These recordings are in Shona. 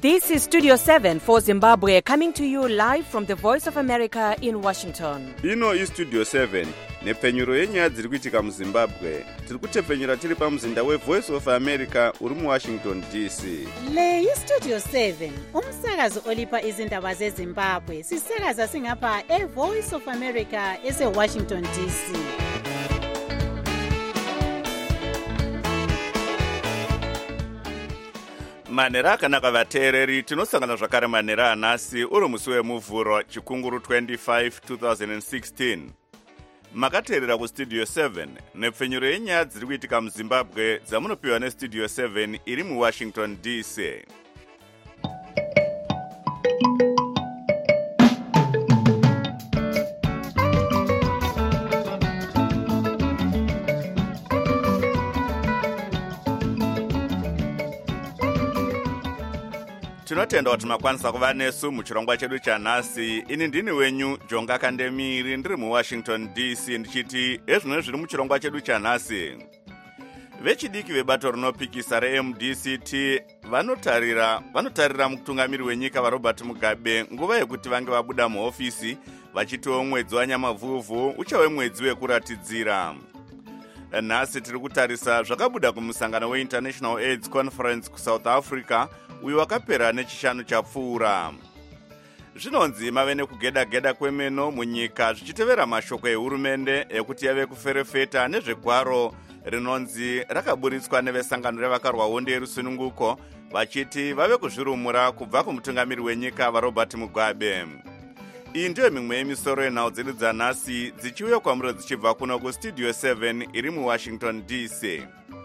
This is Studio 7 for Zimbabwe, coming to you live from the Voice of America in Washington. Ino is Studio 7, nepfenyuro yenyaya dziri kuitika muZimbabwe. Tiri kutepfenyura tiri pamuzinda weVoice of America uri muWashington DC. Le iStudio 7, umsakazo olipa izindaba zeZimbabwe. Sisakaza singapha eVoice of America eseWashington DC. Manera akanaka vateereri, tinosangana zvakare manera anhasi uri musi wemuvhuro chikunguru 25 2016. Makateerera kuStudio 7 nepfenyuro yenyaya dziri kuitika muZimbabwe dzamunopiwa neStudio 7 iri muWashington DC. Tinotenda kuti makwanisa kuva nesu muchirongwa chedu chanhasi. Ini ndini wenyu Jonga Kandemiri, ndiri muWashington DC, ndichiti ezvino zviri muchirongwa chedu chanhasi. Vechidiki vebato rinopikisa reMDCT vanotarira mutungamiri wenyika vaRobert Mugabe nguva yekuti vange vabuda muhofisi vachitiwo mwedzi wanyamavhuvhu uchave mwedzi wekuratidzira. Nhasi tiri kutarisa zvakabuda kumusangano weInternational AIDS Conference kuSouth Africa uyo wakapera nechishanu chapfuura. Zvinonzi mave nekugeda-geda kwemeno munyika zvichitevera mashoko ehurumende ekuti yave kuferefeta nezvegwaro rinonzi rakaburitswa nevesangano revakarwa hondo yerusununguko vachiti vave kuzvirumura kubva kumutungamiri wenyika vaRobert Mugabe. Iyi ndiyo mimwe yemisoro yenhau dzedu dzanhasi dzichiuya kwamuri dzichibva kuno kuStudio 7 iri muWashington DC.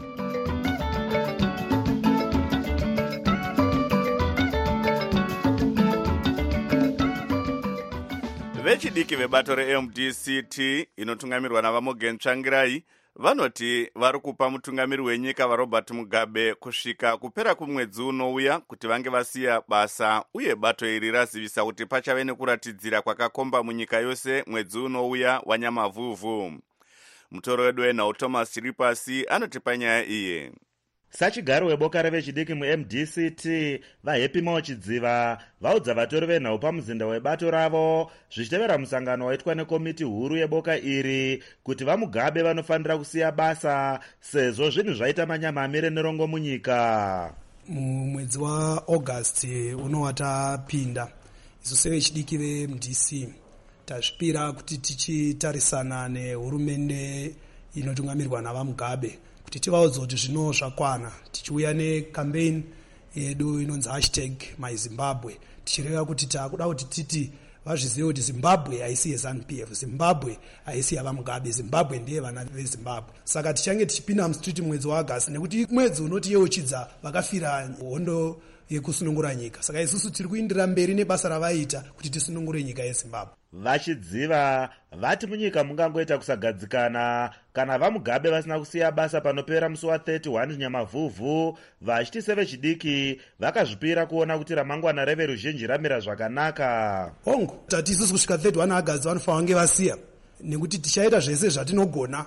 Vechidiki vebato reMDCT inotungamirwa navaMorgan Tsvangirai vanoti vari kupa mutungamiri wenyika vaRobert Mugabe kusvika kupera kumwedzi unouya kuti vange vasiya basa, uye bato iri razivisa kuti pachave nekuratidzira kwakakomba munyika yose mwedzi unouya wanyamavhuvhu. Mutoro wedu wenhau Thomas Chiripasi anoti panyaya iyi. Sachigaro weboka revechidiki muMDCT vaHappy Machidziva vaudza vatori venhau pamuzinda webato ravo zvichitevera musangano waitwa nekomiti huru yeboka iri kuti vaMugabe vanofanira kusiya basa sezvo zvinhu zvaita manyamamire nerongo munyika. Mwedzi waAugust unowatapinda isu sevechidiki veMDC tazvipira kuti tichitarisana nehurumende inotungamirwa navaMugabe kuti tivaudze kuti zvino zvakwana, tichiuya necampaign yedu inonzi #MyZimbabwe tichireva kuti takuda kuti titi vazvizive kuti Zimbabwe haisi yeZANU-PF, Zimbabwe haisi yavaMugabe, Zimbabwe ndiye vana veZimbabwe. Saka tichange tichipinda mustriti mwedzi waAgasti nekuti mwedzi unoti yeuchidza vakafira hondo yekusunungura nyika. Saka isusu tiri kuindira mberi nebasa ravaita kuti tisunungure nyika yeZimbabwe. Vachidziva vati munyika mungangoita kusagadzikana kana vaMugabe vasina kusiya basa panopera musi wa31 nyamavhuvhu, vachiti sevechidiki vakazvipira kuona kuti ramangwana reveruzhinji ramira zvakanaka. Hongu tati isusu kusvika 31 August vanofanira kunge vasiya, nekuti tichaita zvese zvatinogona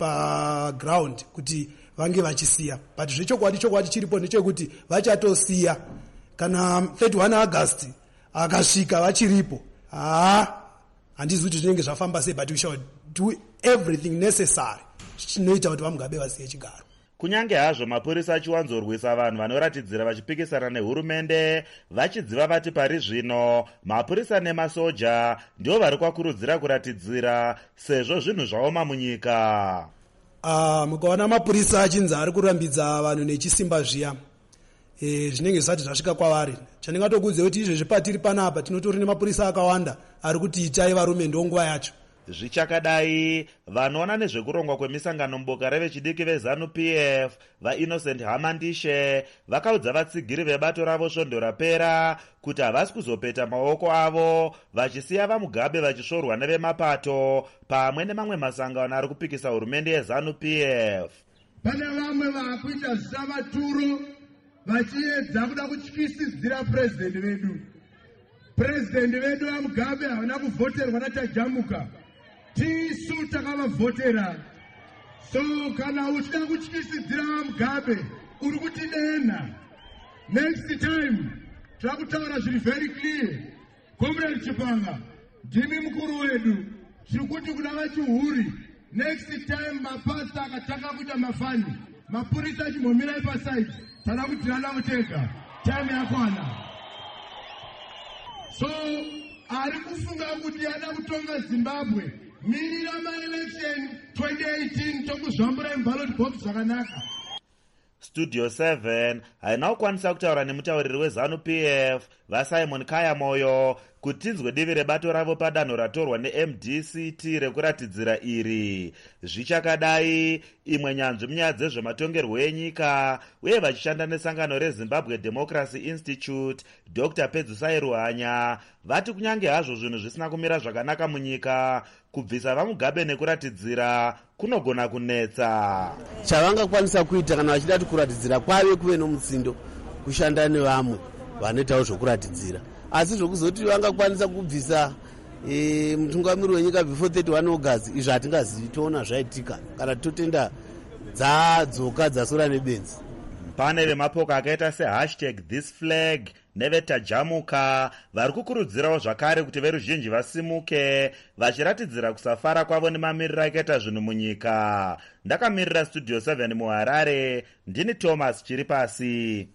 paground kuti vange vachisiya, but zvechokwadi chiripo ndechekuti vachatosiya kana 31 August akasvika vachiripo. Handizvi kuti zvinenge zvafamba sei, but we shall do everything necessary chinoita kuti vaMugabe vasiye chigaro. Kunyange hazvo mapurisa achiwanzorwisa vanhu vanoratidzira vachipikisana nehurumende, vachidziva vati pari zvino mapurisa nemasoja ndio vari kwakurudzira kuratidzira sezvo zvinhu zvaoma munyika. Mukaona mapurisa achinzi ari kurambidza vanhu nechisimba zviya, zvinenge zvisati zvasvika kwavari. Chandingatokudze kuti izvezvi patiri panapa tinotori nemapurisa akawanda ari kuti itai varume ndonguva yacho. Zvichakadai vanoona nezvekurongwa kwemisangano muboka revechidiki veZANU-PF vaInnocent Hamandishe vakaudza vatsigiri vebato ravo svondo rapera kuti havasi kuzopeta maoko avo vachisiya vaMugabe vachisvorwa nevemapato pamwe nemamwe masangano ari kupikisa hurumende yeZANU-PF. Pane vamwe vakuita zvavaturo vachiedza kuda kutyisidzira president vedu vaMugabe havana kuvhoterwa naTajamuka, tisu takavavhotera. So kana uchida kutyisidzira vaMugabe uri kutidena, next time takutaura zviri very clear. Comrade Chipanga, ndimi mukuru wedu, tiri kuti kuna vachihuri, next time mapasta akataka kuita mafani, mapurisa achimhomera ipaside, tada kuti tirana muteka, time yakwana. So, ari kufunga kuti ada kutonga Zimbabwe, mirira ma-election 2018 tokuzvambura ballot box zvakanaka. Studio 7 haina kukwanisa kutaura nemutauriri weZANU-PF vaSimon Kaya Moyo kuti tinzwe divi rebato ravo padanho ratorwa neMDCT rekuratidzira iri. Zvichakadai, imwe nyanzvi munyaya dzezvematongerwo enyika uye vachishanda nesangano reZimbabwe Democracy Institute, Dr. Pedzisai Ruhanya, vati kunyange hazvo zvinhu zvisina kumira zvakanaka munyika, kubvisa vaMugabe nekuratidzira kunogona kunetsa. Chavangakwanisa kuita kana vachida kuti kuratidzira kwave kuve nomutsindo kushanda nevamwe vanoitawo zvokuratidzira, asi zvokuzoti vangakwanisa kubvisa mutungamiri wenyika before 31 August izvi hatingazivi, toona zvaitika kana totenda dzadzoka dzasora nebenzi. Pane vemapoka akaita #ThisFlag nevetajamuka vari kukurudzirawo zvakare kuti veruzhinji vasimuke vachiratidzira kusafara kwavo nemamiriro akaita zvinhu munyika. Ndakamirira Studio 7 muHarare, ndini Thomas Chiripasi.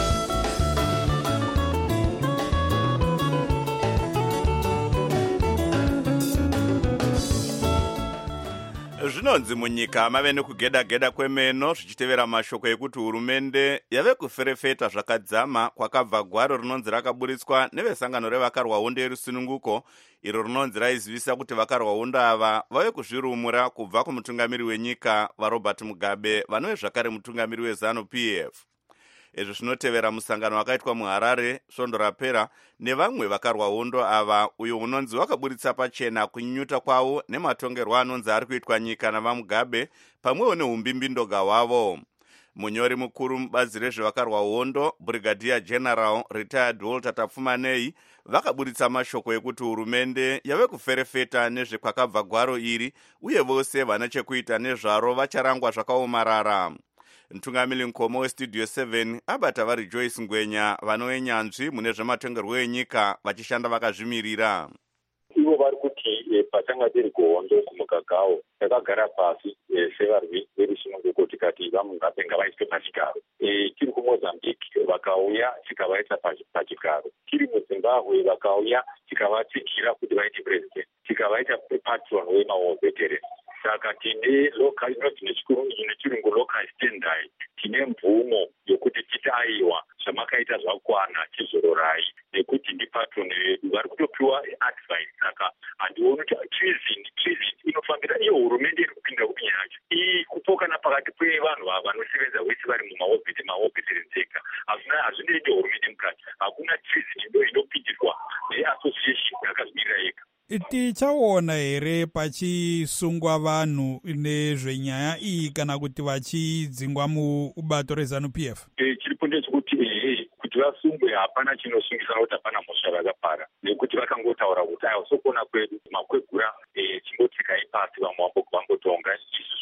Zvinonzi munyika mave nekugeda-geda kwemeno zvichitevera mashoko ekuti hurumende yave kuferefeta zvakadzama kwakabva gwaro rinonzi rakaburitswa nevesangano revakarwa hondo yerusununguko, iro rinonzi raizivisa kuti vakarwa hondo ava vave kuzvirumura kubva kumutungamiri wenyika vaRobert Mugabe vanove zvakare mutungamiri weZANU-PF. Izvi zvinotevera musangano wakaitwa muHarare svondo rapera nevamwe vakarwa hondo ava, uyo unonzi wakaburitsa pachena kunyunyuta kwawo nematongerwo anonzi ari kuitwa nyika navaMugabe pamwewo neumbimbidoga hwavo. Munyori mukuru mubazi rezvevakarwa hondo, Brigadier General Retired Walter Tapfumanei, vakaburitsa mashoko ekuti hurumende yave kuferefeta nezvekwakabva gwaro iri uye vose vane chekuita nezvaro vacharangwa zvakaomarara. Mtungamiri mukoma weStudio 7 abata vari Joyce Ngwenya vanove nyanzvi mune zvematongerwo enyika vachishanda vakazvimirira. Ivo vari kuti patanga tiri kuhondo kumugagawo takagara pasi sevarwi verusununguko tikati vaMugabe ngavaiswe pachigaro. Tiri kuMozambique vakauya tikavaisa pachigaro. Tiri muZimbabwe vakauya tikavatsigira kuti vaite president, tikavaita patron wemawo veterans. Saka tine local, nechirungu local standard, tine mvumo yokuti titaiwa zvamakaita zvakwana chizororai nekuti ndipatron vedu vari kutopiwa advice. Saka handioni kuti treason inofambira iyo hurumende iri kupinda kunyaya yacho iyi kupokana pakati pevanhu vanosevenza vese vari mahofisi ega. Hazvinei nehurumende mukati, hakuna treason inopindirwa neassociation yakazmirira yega. Tichaona here pachisungwa vanhu nezvenyaya iyi kana kuti vachidzingwa mubato reZANU-PF? Chiripo ndechekuti kuti vasungwe hapana chinosungisa kuti hapana mhosva vakapara, nekuti vakangotaura kuti aiwa sokona kwedu makwegura chimbotsikai pasi vamwe vambotonga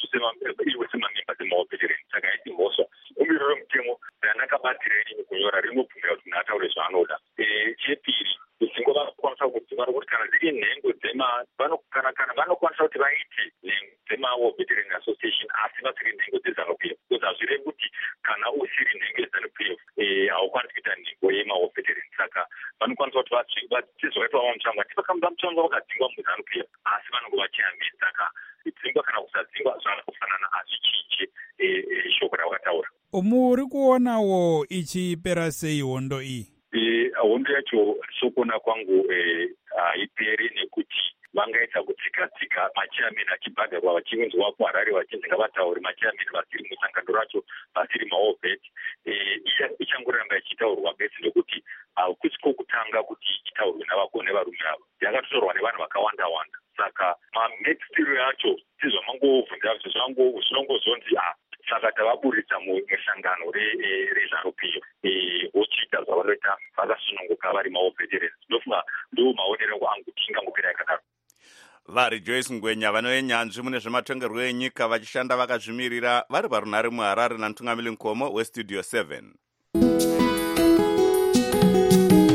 iwe semamemba dzemaopetereni. Saka iti mhosva umiriro remutemo ranakabatirei kunyora rinobvumira kuti munhu ataure zvaanoda. Chepiri, kudzingo vanokwanisa kudzima rokuti kana dziri nhengo kana vanokwanisa kuti vaite nhengo dzemawo veteran association asi vasiri nhengo dzeZANU-PF, because hazvirevi kuti kana usiri nhengo yeZANU-PF haukwanisi kuita nhengo yemawo veteran. Saka vanokwanisa kuti vachizvaitwa vamuchangwa tivakamba muchangwa vakadzingwa muZANU-PF asi vanonge vachihambira. Saka kudzingwa kana kusadzingwa zvakafanana hazvichinje shoko ravakataura. Muri kuonawo ichipera sei hondo iyi? Hondo yacho sokona kwangu haiperi nekuti vangaita kutsika machairman achibhadharwa vachiunzwa kuHarare vachinzi ngavatauri machairman vasiri musangano racho vasiri maobet. Ichangoramba ichitaurwa besi nekuti hakusi kwokutanga kuti itaurwe navakone varume ava, yakatotorwa nevanhu vakawanda-wanda. Saka mamextiro yacho tizvamangovhunza zvinongozonzi saka tavaburitsa musangano reZANU-PF vochiita zvavanoita vakasununguka vari maopeterers. Ndofunga ndo maonero angu tingangopera yakadaro. Vari Joyce Ngwenya vanove nyanzvi mune zvematongerwo enyika vachishanda vakazvimirira vari parunhare muHarare namutungamiri mukoma weStudio 7.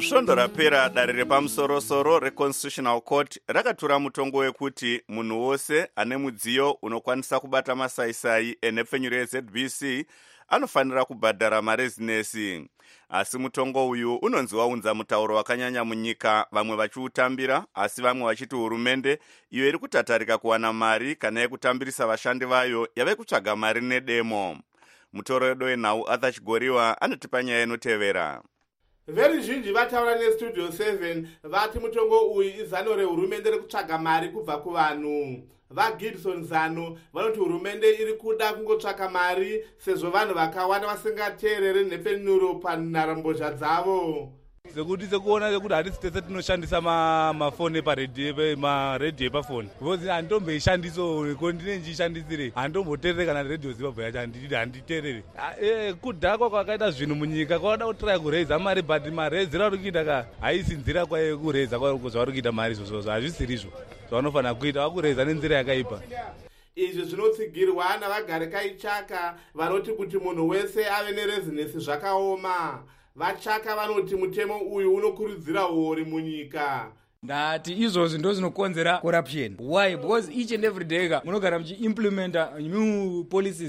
Svondo rapera dare repamusoro-soro reConstitutional Court rakatura mutongo wekuti munhu wose ane mudziyo unokwanisa kubata masaisai enhepfenyuro yeZBC anofanira kubhadhara marezinesi. Asi mutongo uyu unonzi waunza mutauro wakanyanya munyika, vamwe vachiutambira asi vamwe vachiti hurumende iyo iri kutatarika kuwana mari kana yekutambirisa vashandi vayo yave kutsvaga mari nedemo. Mutoro wedu wenhau Arthur Chigoriwa anotipa nyaya inotevera. Veruzhinji vataura neStudio 7 vati mutongo uyu izano rehurumende rekutsvaga mari kubva kuvanhu. VaGibson Zano vanoti hurumende iri kuda kungotsvaka mari sezvo vanhu vakawanda vasingateereri nhepfenyuro panharembozha dzavo. Sekuti sekuona sekuti hatisi tese tinoshandisa mafoni maredhiyo epafoni. Because handitomboishandiso kondine ndichishandisire. Handitomboteerere kana redhiyo Zimbabwe yacho handiteerere. Kudhakwa kwakaita zvinhu munyika kwada kutraya kureiza mari but marezera ari kuita ka haisi nzira kwayo kureiza zvavari kuita mari izvozvo hazvisiri izvo zvavanofanira kuita vakureiza nenzira yakaipa. Izvi zvinotsigirwa navagari kaichaka vanoti kuti munhu wese ave nerezinesi zvakaoma. Vachaka vanoti mutemo uyu unokurudzira hori munyika. Ndati izvozvo ndo zvinokonzera corruption. Why? Because each and every day munogara muchiimplementa new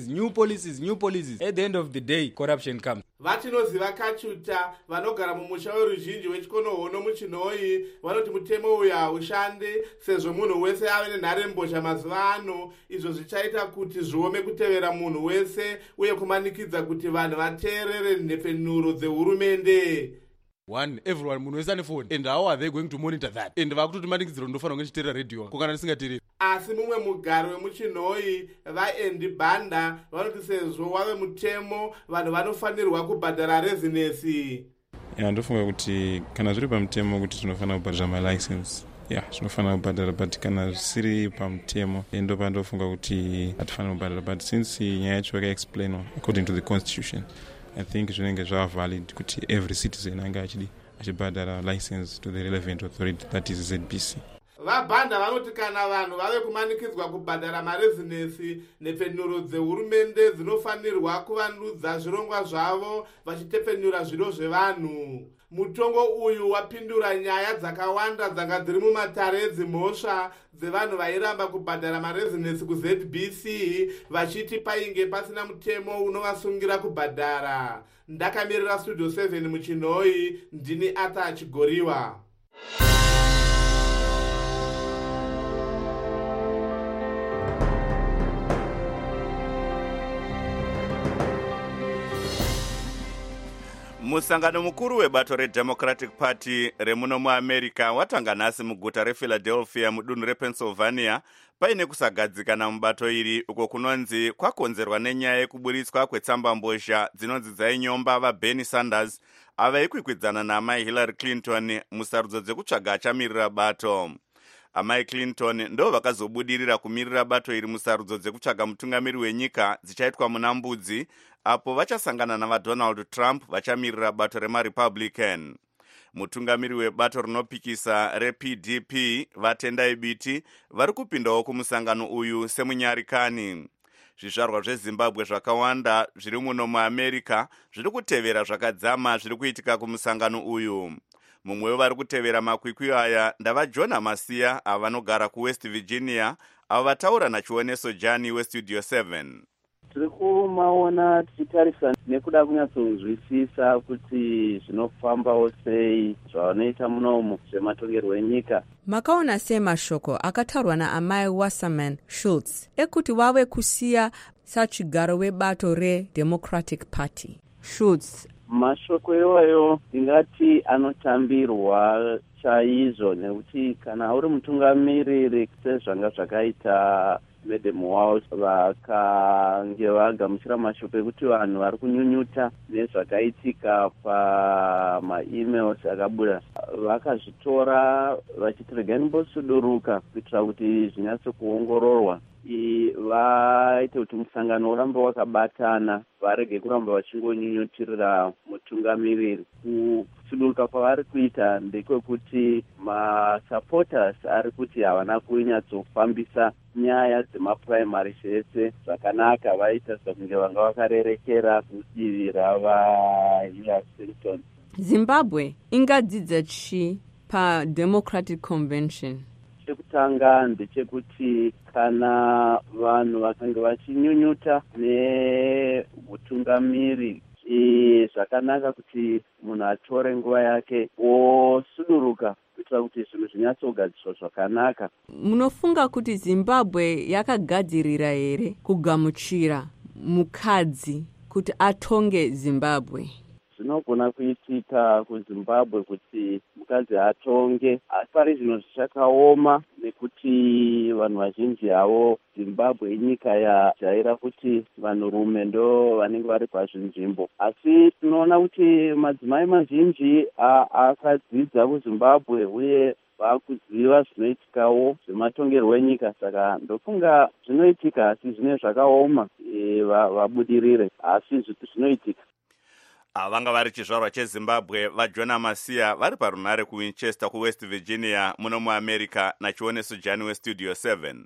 policies. At the end of the day corruption comes. Vatinoziva Kachuta vanogara mumusha weruzhinji wechikonohono muchinhoi vanoti mutemo uyu haushandi sezvo munhu wese ave nenharembozha mazuva ano. Izvo zvichaita kuti zviome kutevera munhu wese uye kumanikidza kuti vanhu vateerere nhepfenyuro dzehurumende. One, everyone munhu wese ane phone and how are they going to monitor that? And vakutoti manikidziro ndofanira kunge chiteerera radio kokana ndisingateereri. Asi mumwe mugari wemuchinhoi vaEndi Banda vanoti sezvo wave mutemo vanhu vanofanirwa kubhadhara rezinesi. Ndofunga kuti kana zviri pamutemo kuti tinofanira kubhadhara malicense tinofanira kubhadhara, but kana zvisiri pamutemo ndopandofunga kuti hatifanira kubhadhara, but since nyaya yacho yakaexplainwa according to the constitution, I think zvinenge valid kuti every citizen ange achibhadhara license to the relevant authority, that is ZBC. VaBanda vanoti kana vanhu vave kumanikidzwa kubhadhara marezinesi nhepfenyuro dzehurumende dzinofanirwa kuvandudza zvirongwa zvavo vachitepfenyura zviro zvevanhu. Mutongo uyu wapindura nyaya dzakawanda dzanga dziri mumatare edzimhosva dzevanhu vairamba kubhadhara marezinesi kuZBC vachiti painge pasina mutemo unovasungira kubhadhara. Ndakamirira Studio 7 muchinhoi, ndini Arthur Chigoriwa. Musangano mukuru webato reDemocratic Party remuno muAmerica watanga nhasi muguta rePhiladelphia mudunhu rePennsylvania paine kusagadzikana mubato iri uko kunonzi kwakonzerwa nenyaya yekuburitswa kwetsambambozha dzinonzi dzainyomba vaBernie Sanders avaikwikwidzaana naamai Hillary Clinton musarudzo dzekutsvaga achamirira bato. Amai Clinton ndo vakazobudirira kumirira bato iri musarudzo dzekutsvaga mutungamiri wenyika dzichaitwa muna Mbudzi, apo vachasangana navaDonald Trump vachamirira bato remaRepublican. Mutungamiri webato rinopikisa rePDP vaTendai Biti vari kupindawo kumusangano uyu semunyarikani. Zvizvarwa zveZimbabwe zvakawanda zviri muno muAmerica zviri kutevera zvakadzama zviri kuitika kumusangano uyu. Mumwe wevari kutevera makwikwi aya ndavaJona Masiya avanogara kuWest Virginia, avo vataura nachioneso Jani weStudio 7. Tiri kumaona tichitarisa nekuda kunyatsonzwisisa kuti zvinofambawo sei zvavanoita munomu zvematongerwo enyika. Makaona sei mashoko akataurwa naamai Wasserman Schultz ekuti wave kusiya sachigaro webato reDemocratic Party? Schultz: mashoko iwayo ndingati anotambirwa chaizvo, nekuti kana uri mutungamiriri sezvanga zvakaita Madam Walsh vakange vagamuchira mashoko ekuti vanhu vari kunyunyuta nezvakaitika pama-emails akabuda, vakazvitora vachiti regai nimbosuduruka kuitira kuti zvinyatso kuongororwa, vaite kuti musangano urambe wakabatana, varege kuramba vachingonyunyutirira mutungamiriri. Kusuduruka kwavari kuita ndekwekuti masupporters ari kuti havana kunyatsofambisa nyaya dzemaprimary zvese zvakanaka, vaita sekunge vanga vakarerekera kudivi ravaHillary Clinton. Zimbabwe ingadzidza chi paDemocratic Convention? Chekutanga ndechekuti kana vanhu vakange vachinyunyuta neutungamiri, zvakanaka kuti munhu atore nguva yake osuduruka kuitira kuti zvinhu zvinyatsogadziswa zvakanaka. Munofunga kuti Zimbabwe yakagadzirira here kugamuchira mukadzi kuti atonge Zimbabwe? Zvinogona kuitika kuZimbabwe kuti mukadzi atonge, asi pari zvino zvichakaoma nekuti vanhu vazhinji havo Zimbabwe inyika yajaira kuti vanhurume ndo vanenge vari pazvinzvimbo, asi tinoona kuti madzimai mazhinji akadzidza kuZimbabwe uye vakuziva zvinoitikawo zvematongerwo enyika. Saka ndofunga zvinoitika, asi zvine zvakaoma vabudirire, asi zvinoitika. Vanga vari chizvarwa cheZimbabwe vaJona Masiya vari parunhare kuWinchester kuWest Virginia muno muAmerica nachioneso Jani weStudio 7.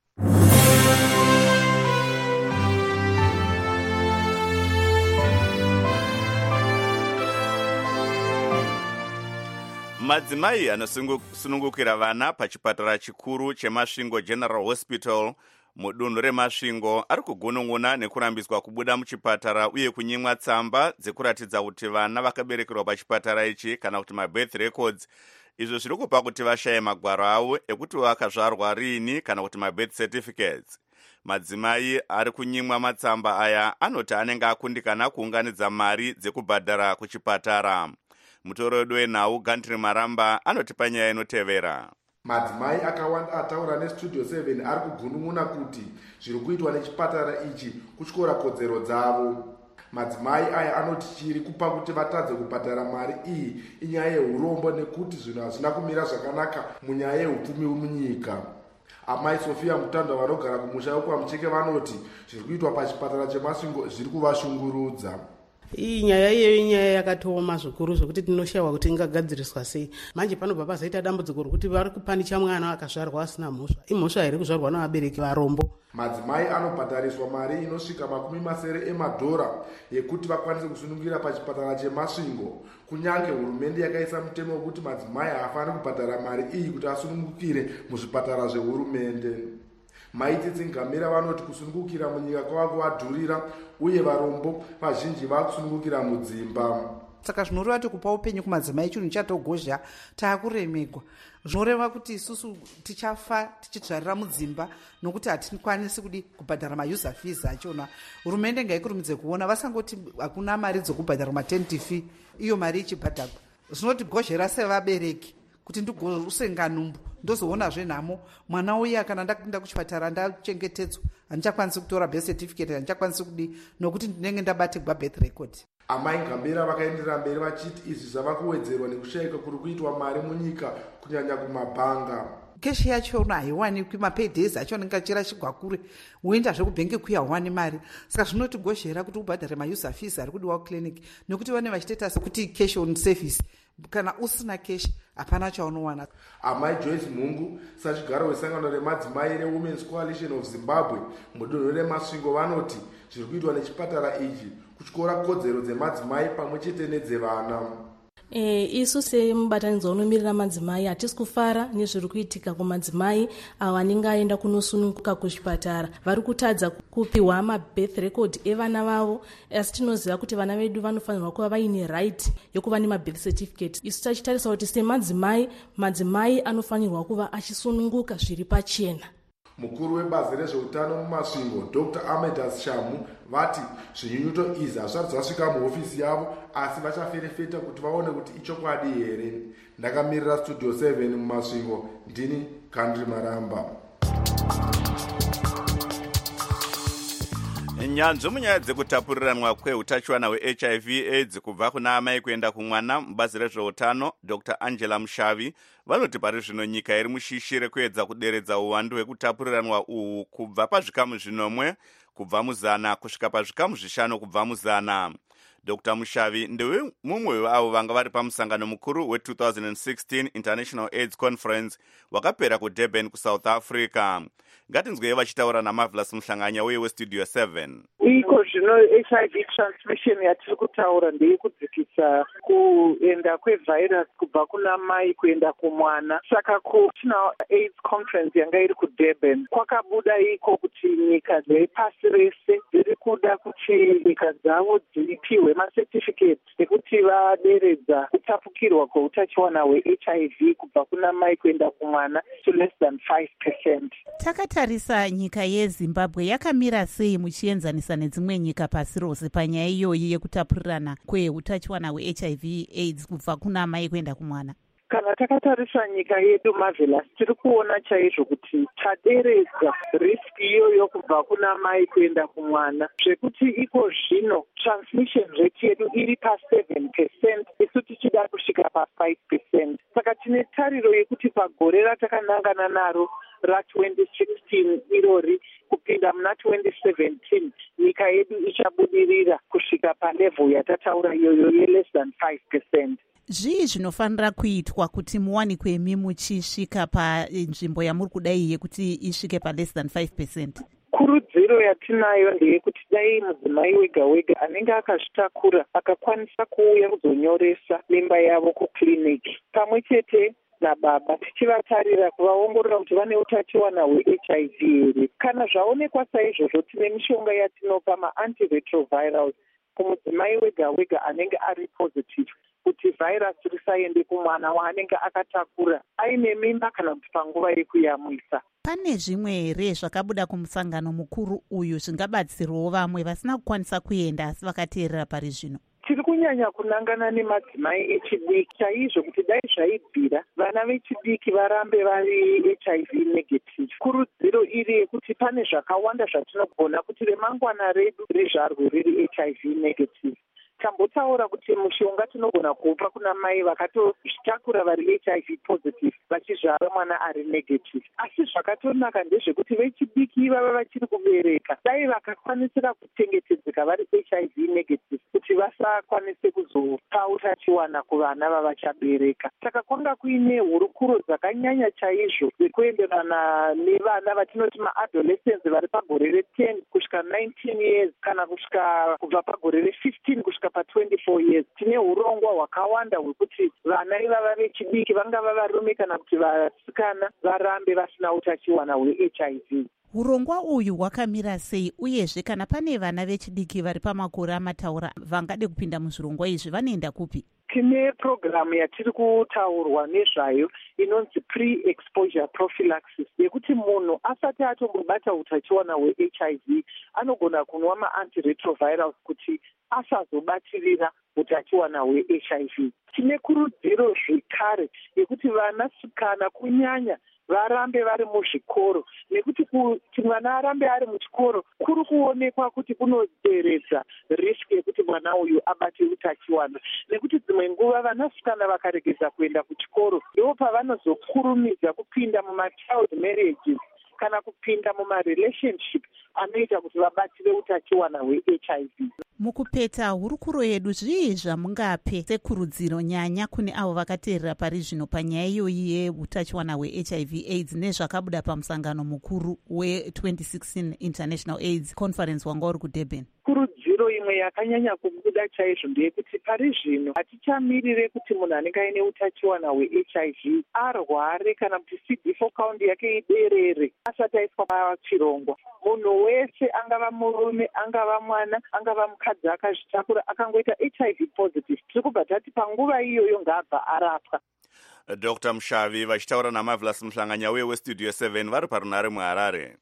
Madzimai anosunungukira vana pachipatara chikuru cheMasvingo General Hospital mudunhu reMasvingo ari kugunun'una nekurambiswa kubuda muchipatara uye kunyimwa tsamba dzekuratidza kuti vana vakaberekerwa pachipatara ichi kana kuti mabirth records. Izvo zviri kupa kuti vashaye magwaro avo ekuti vakazvarwa rini kana kuti mabirth certificates. Madzimai ari kunyimwa matsamba aya anoti anenge akundikana kuunganidza mari dzekubhadhara kuchipatara. Mutoro wedu wenhau Gantry Maramba anotipa nyaya inotevera. Madzimai akawanda ataura neStudio 7 ari kugunun'una kuti zviri kuitwa nechipatara ichi kutyora kodzero dzavo. Madzimai aya anoti chiri kupa kuti vatadze kubhadhara mari iyi inyaya yeurombo nekuti zvinhu hazvina kumira zvakanaka munyaya yeupfumi munyika. Amai Sofia Mutandwa vanogara kumusha wekwaMucheke vanoti zviri kuitwa pachipatara cheMasvingo zviri kuvashungurudza. Iyi nyaya iyeyo inyaya yakatooma zvikuru zvokuti tinoshayiwa kuti ingagadziriswa sei. Manje panobva pazoita dambudziko rokuti vari kupanicha mwana akazvarwa asina mhosva. Imhosva here kuzvarwa navabereki varombo? Madzimai anobhadhariswa mari inosvika $50 yekuti vakwanise kusunungira pachipatara cheMasvingo. Kunyange hurumende yakaisa mutemo wekuti madzimai haafaniri kubhadhara mari iyi kuti asunungukire muzvipatara zvehurumende. Maititsi Ngamira vanoti kusunungukira munyika kwava kuvadhurira uye varombo vazhinji vakusunungukira mudzimba. Saka zvinoreva kuti kupa upenyu kumadzimai chinhu chatogozha taakuremegwa. Zvinoreva kuti isusu tichafa tichitsvarira mudzimba nokuti hatikwanisi kudi kubhadhara mauser fees achona. Hurumende ngaikurumidze kuona vasangoti hakuna mari dzokubhadhara ma10 fee iyo mari ichibhadharwa. Zvinotigozhera sevabereki kuti ndigorusenga numbu ndozoona zvenhamo mwana uya kana ndakuenda kuchipatara ndachengetedzwa handichakwanisi kutora birth certificate handichakwanisi kudi nokuti ndinenge ndabatirwa birth record. Amai Ngambira vakaenderera mberi vachiti izvi zvava kuwedzerwa nekushayika kuri kuitwa mari munyika kunyanya kumabhanga. Keshi yachona haiwanikwi, mapaydays acho anenge achirashigwa kure, uendazve kubhengi kuya hauwani mari. Saka zvinotigozhera kuti ubhadhare mauser fees ari kudiwa kuclinic nekuti vane vachitoita sekuti cash on service. Kana usina cash hapana chaunowana. Amai Joyce Mungu sachigaro wesangano remadzimai reWomen's Coalition of Zimbabwe mudunhu reMasvingo vanoti zviri kuitwa nechipatara ichi kutyora kodzero dzemadzimai pamwe chete nedzevana. Isu semubatanidzwa unomirira madzimai hatisi kufara nezviri kuitika kumadzimai avo vanenge aenda kunosununguka kuchipatara. Vari kutadza kupiwa mabirth record evana vavo, asi tinoziva kuti vana vedu vanofanirwa kuva vaine right yokuva nemabirth certificate. Isu tachitarisa kuti madzimai anofanirwa kuva achisununguka zviri pachena. Mukuru webazi rezveutano muMasvingo Dr. Amedas Shamu vati zvinyunyuto izvi hazvisati zvasvika muhofisi yavo asi vachaferefeta kuti vaone kuti ichokwadi here. Ndakamirira Studio 7 muMasvingo, ndini Gantry Maramba. Nyanzvi munyaya dzekutapuriranwa kweutachiwana hweHIV AIDS kubva kuna amai kuenda kumwana mubazi rezveutano Dr. Angela Mushavi vanoti pari zvino nyika iri mushishi rekuedza kuderedza uwandu hwekutapuriranwa uhu kubva pazvikamu 10 kubva muzana kusvika pazvikamu 5 kubva muzana. Dr Mushavi ndiwe mumwe wavo vanga vari pamusangano mukuru we-2016 International AIDS Conference wakapera kuDurban kuSouth Africa. Ngatinzwei vachitaura naMarvelous Muhlanganya uye weStudio 7. Iko zvino HIV transmission yatiri kutaura ndeyekudzikisa kuenda kwevirus kubva kuna mai kuenda kumwana. Saka kuNational AIDS Conference yanga iri kuDurban kwakabuda iko kuti nyika dzepasi rese dziri kuda kuti nyika dzavo dzipiwe macertificates ekuti vaderedza kutapukirwa kweutachiwana hweHIV kubva kuna mai kuenda kumwana to less than 5%. Takatarisa nyika yeZimbabwe yakamira sei muchienzanisa nedzimwe nyika pasi rose panyaya iyoyi yekutapurirana kweutachiwana hweHIV AIDS kubva kuna mai kuenda kumwana? Kana takatarisa nyika yedu Marvelous, tiri kuona chaizvo kuti taderedza risk iyoyo kubva kuna mai kuenda kumwana, zvekuti iko zvino transmission rate yedu iri pa7%, isu tichida kusvika pa5%. Saka tine tariro yekuti pagore ratakanangana naro ra2016 irori kupinda muna 2017 nyika yedu ichabudirira kusvika palevel yatataura iyoyo ye-less than 5%. Zvii zvinofanira kuitwa kuti muwanikwe muchisvika panzvimbo yamuri kudai yekuti isvike pa-less than 5%? Kurudziro yatinayo ndeyekuti dai mudzimai wega wega anenge akazvitakura akakwanisa kuuya kuzonyoresa mimba yavo kukiriniki pamwe chete nababa, tichivatarira kuvaongorora kuti vane utachiwana hweHIV here. Kana zvaonekwa saizvozvo, tine mishonga yatinopa ma-antiretrovirals kumudzimai wega wega anenge ari positive kuti vhairasi risaende kumwana waanenge akatakura aine mimba kana kuti panguva yekuyamwisa. Pane zvimwe here zvakabuda kumusangano mukuru uyu zvingabatsirawo vamwe vasina kukwanisa kuenda asi vakateerera pari zvino? Tiri kunyanya kunangana nemadzimai echidiki chaizvo kuti dai zvaibvira vana vechidiki varambe vari HIV negative. Kurudziro iri yekuti pane zvakawanda zvatinogona kuti remangwana redu rizvarwe riri HIV negative. Tambotaura kuti mushonga tinogona kupa kuna mai vakatozvitakura vari HIV positive vachizvara mwana ari negative. Asi zvakatonaka ndezvekuti vechidiki vava vachiri kubereka dai vakakwanisira kuchengetedzeka vari HIV negative kuti vasakwanise kuzopa utachiwana kuvana vavachabereka. Saka kwanga kuine hurukuro dzakanyanya chaizvo dzekuenderana nevana vatinoti maadolescents vari pagore re10 kusvika 19 years kana kusvika kubva pagore re15 kusvika pa24 years. Tine urongwa hwakawanda hwekuti vana ivava vechidiki vangava varume kana kuti vasikana varambe vasina utachiwana hweHIV. Urongwa uyu hwakamira sei, uyezve kana pane vana vechidiki vari pamakore amataura vangade kupinda muzvirongwa izvi vanoenda kupi? Tine programu yatiri kutaurwa nezvayo inonzi pre-exposure prophylaxis yekuti munhu asati atombobata utachiwana hweHIV anogona kunwa ma-antiretrovirals kuti asazobatirira utachiwana hweHIV. Tine kurudziro zvekare yekuti vanasikana kunyanya varambe vari muzvikoro, nekuti kuti mwana arambe ari muchikoro kuri kuonekwa kuti kunoderedza risk yekuti mwana uyu abate utachiwana, nekuti dzimwe nguva vanasikana vakaregeza kuenda kuchikoro ndo pavanozokurumidza kupinda mumachild marriages kana kupinda mumarelationship anoita kuti vabatire utachiwana hweHIV. Mukupeta hurukuro yedu, zvii zvamungape sekurudziro nyanya kune avo vakateerera pari zvino panyaya iyoyi yeutachiwana hweHIV AIDS nezvakabuda pamusangano mukuru we-2016 International AIDS Conference wanga uri kuDurban? Kurudziro imwe yakanyanya kubuda chaizvo ndeyekuti pari zvino hatichamirire kuti munhu anenge aine utachiwana hweHIV arware kana kuti CD4 count yake iderere asati aiswa pachirongwa. Munhu wese, angava murume, angava mwana, angava mukadzi akazvitakura akangoita HIV positive, tiri kubva tati panguva iyoyo ngaabva arapwa. Dr Mushavi vachitaura naMarvelous Muhlanganya uye weStudio 7 vari parunare muHarare.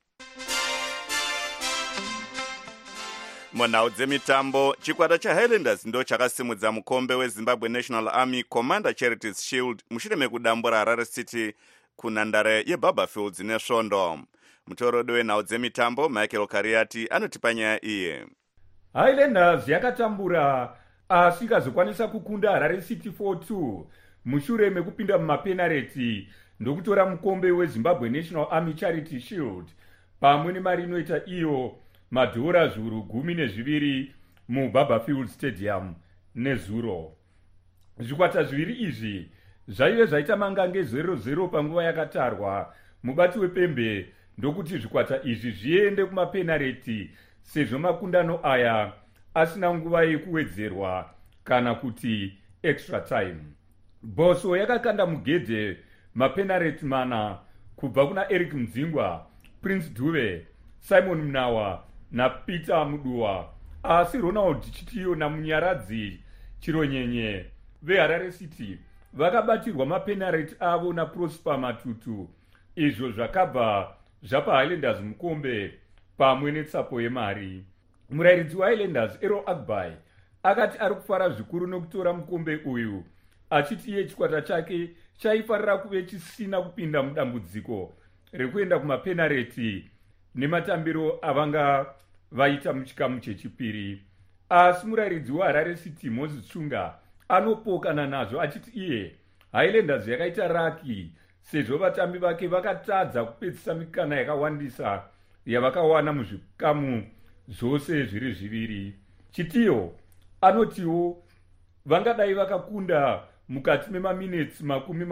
Munhau dzemitambo, chikwata chaHighlanders ndo chakasimudza mukombe weZimbabwe National Army Commander Charities Shield mushure mekudambura Harare City kunhandare yeBarberfields nesvondo. Mutorodi wenhau dzemitambo Michael Kariati anotipa nyaya iye. Highlanders yakatambura asi ikazokwanisa kukunda Harare City 4-2 mushure mekupinda mumapenareti ndokutora mukombe weZimbabwe National Army Charity Shield pamwe nemari inoita iyo madhora zviuru 12 muBarberfield Stadium nezuro. Zvikwata zviviri izvi zvaive zvaita mangange 0-0 panguva yakatarwa. Mubati wepembe ndokuti zvikwata izvi zviende kumapenareti sezvo makundano aya asina nguva yekuwedzerwa kana kuti extra time. Boso yakakanda mugedhe mapenareti mana kubva kuna Eric Mdzingwa, Prince Dube, Simon Mnawa naPeter Muduwa, asi Ronald Chitiyo namunyaradzi Chironyenye veHarare City vakabatirwa mapenareti avo naProsper Matutu, izvo zvakabva zvapa Highlanders mukombe pamwe netsapo yemari. Murairidzi waHighlanders Errol Agbai akati ari kufara zvikuru nokutora mukombe uyu, achiti iye chikwata chake chaifarira kuve chisina kupinda mudambudziko rekuenda kumapenareti nematambiro avanga vaita muchikamu chechipiri. Asi murairidzi weHarare City Moses Chunga anopokana nazvo achiti iye Highlanders yakaita raki sezvo vatambi vake vakatadza kupedzisa mikana yakawandisa yavakawana muzvikamu zvose zviri zviviri. Chitiyo anotiwo vangadai vakakunda mukati memaminitsi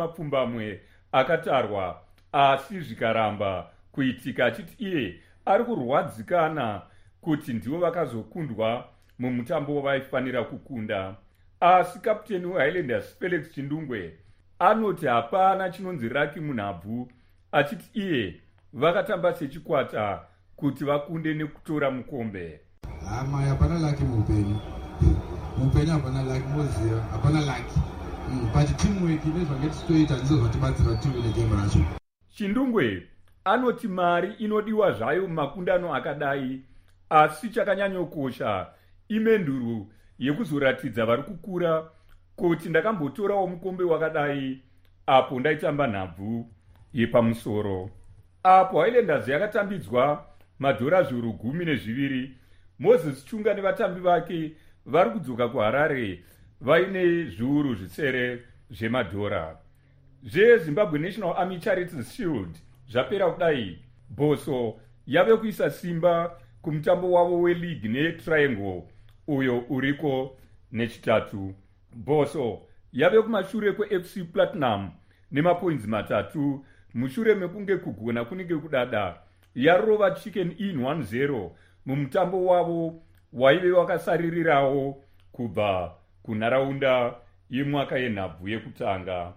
20 akatarwa, asi zvikaramba kuitika, achiti iye ari kurwadzikana kuti ndivo vakazokundwa mumutambo wavaifanira kukunda. Asi kaputeni weHighlanders Felix Chindungwe anoti hapana chinonzi raki munhabvu, achiti iye vakatamba sechikwata kuti vakunde nekutora mukombe. Hama hapana laki muupenyu. Muupenyu hapana laki, moziva hapana laki. But teamwork nezvangetitoita ndizo zvatibatsira tiwine game racho. Chindungwe anoti mari inodiwa zvayo mumakundano akadai, asi chakanyanyokosha imenduru yekuzoratidza vari kukura kuti ndakambotorawo mukombe wakadai apo ndaitamba nhabvu yepamusoro. Apo Highlanders yakatambidzwa madhora zviuru 12. Moses Chunga nevatambi vake vari kudzoka kuHarare vaine zviuru zvisere zvemadhora. ZveZimbabwe National Army Charities Shield zvapera kudai, Boso yave kuisa simba kumutambo wavo weLeague neTriangle uyo uriko nechitatu. Boso yave kumashure kweFC Platinum nemapoints 3 mushure mekunge kugona kunenge kudada yarova Chicken Inn 1-0 mumutambo wavo waive wakasaririrawo kubva kunharaunda yemwaka yenhabvu yekutanga.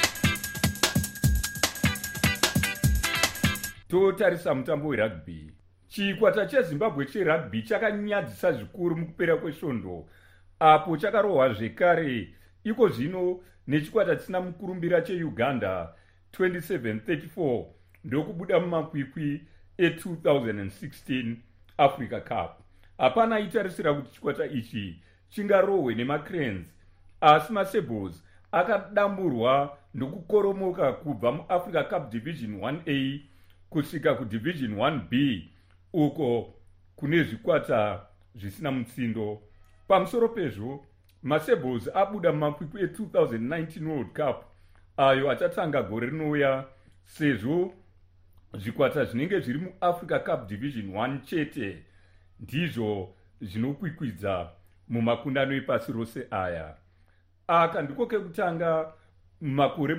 Totarisa mutambo werugby. Chikwata cheZimbabwe cherugby chakanyadzisa zvikuru mukupera kwesvondo, apo chakarohwa zvekare iko zvino nechikwata chisina mukurumbira cheUganda 27-34 ndokubuda mumakwikwi e2016 Africa Cup. Hapana aitarisira kuti chikwata ichi chingarohwe nemaCranes, asi maSables akadamburwa ndokukoromoka kubva muAfrica Cup Division 1A kusvika kuDivision 1B uko kune zvikwata zvisina mutsindo. Pamusoro pezvo, maSables abuda mumakwikwi e2019 World Cup ayo achatanga gore rinouya, sezvo zvikwata zvinenge zviri muAfrica Cup Division 1 chete ndizvo zvinokwikwidza mumakundano epasi rose aya. Aka ndiko kekutanga mumakore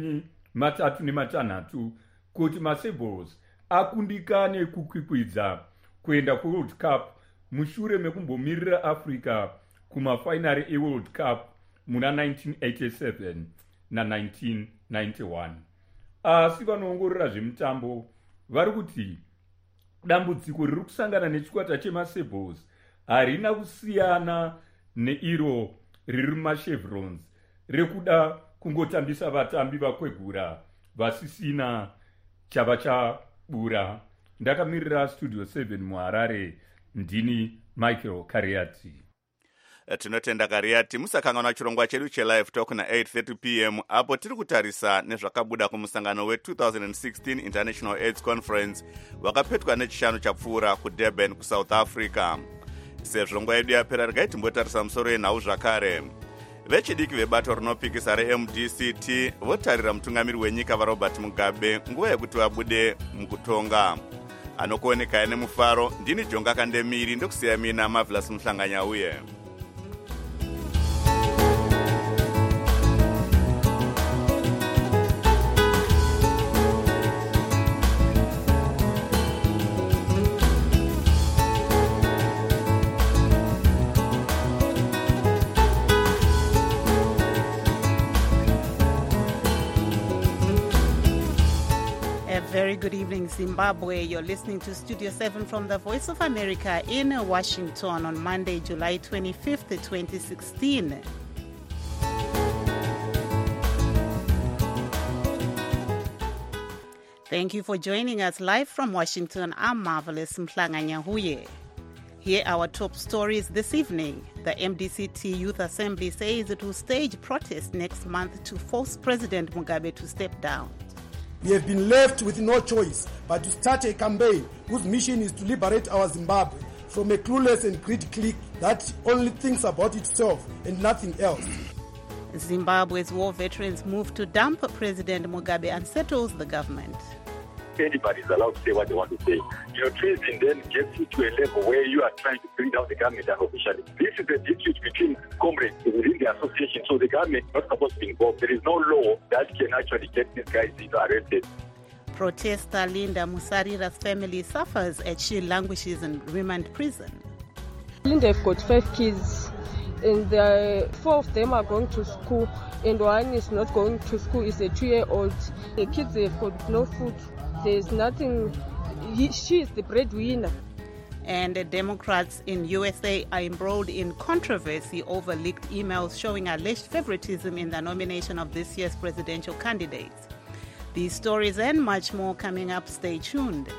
36 kuti maSables akundikane kukwikwidza kuenda kuWorld Cup mushure mekumbomirira Africa kumafainari eWorld Cup muna 1987 na1991. Asi vanoongorora zvemutambo vari kuti dambudziko riri kusangana nechikwata chemaSables harina kusiyana neiro riri mumaChevrons rekuda kungotambisa vatambi vakwegura vasisina chavachabura. Ndakamirira Studio 7 muHarare, ndini Michael Kariati. Tinotenda Kariati. Musakanganwa chirongwa chedu chelive talk na 8:30 p.m. apo tiri kutarisa nezvakabuda kumusangano we2016 International AIDS Conference wakapetwa nechishanu chapfuura kuDurban kuSouth Africa. Sezvo nguva yedu yapera, regai timbotarisa musoro yenhau zvakare. Vechidiki vebato rinopikisa reMDCT votarira mutungamiri wenyika vaRobert Mugabe nguva yekuti vabude mukutonga. anokuoneka nemufaro. Ndini Jonga Kandemiri, ndokusiya mina Marvelous Mhlanganyauye. Very good evening, Zimbabwe. You're listening to Studio 7 from the Voice of America in Washington on Monday, July 25th, 2016. Thank you for joining us live from Washington. I'm Marvelous Mhlanga-Nyahuye. Here are our top stories this evening. The MDCT Youth Assembly says it will stage protest next month to force President Mugabe to step down. We have been left with no choice but to start a campaign whose mission is to liberate our Zimbabwe from a clueless and greedy clique that only thinks about itself and nothing else. Zimbabwe's war veterans move to dump President Mugabe and settles the government. Anybody is allowed to say what they want to say. Treason then gets you to a level where you are trying to bring down the government unofficially. This is a dispute between comrades within the association, so the government is not supposed to be involved. There is no law that can actually get these guys arrested. Protester Linda Musarira's family suffers as she languishes in remand prison. Linda have got 5 kids, and 4 of them are going to school, and 1 is not going to school. It's a 2-year-old. The kids have got no food. There's nothing. She is the breadwinner. And the Democrats in USA are embroiled in controversy over leaked emails showing alleged favoritism in the nomination of this year's presidential candidates. These stories and much more coming up. Stay tuned.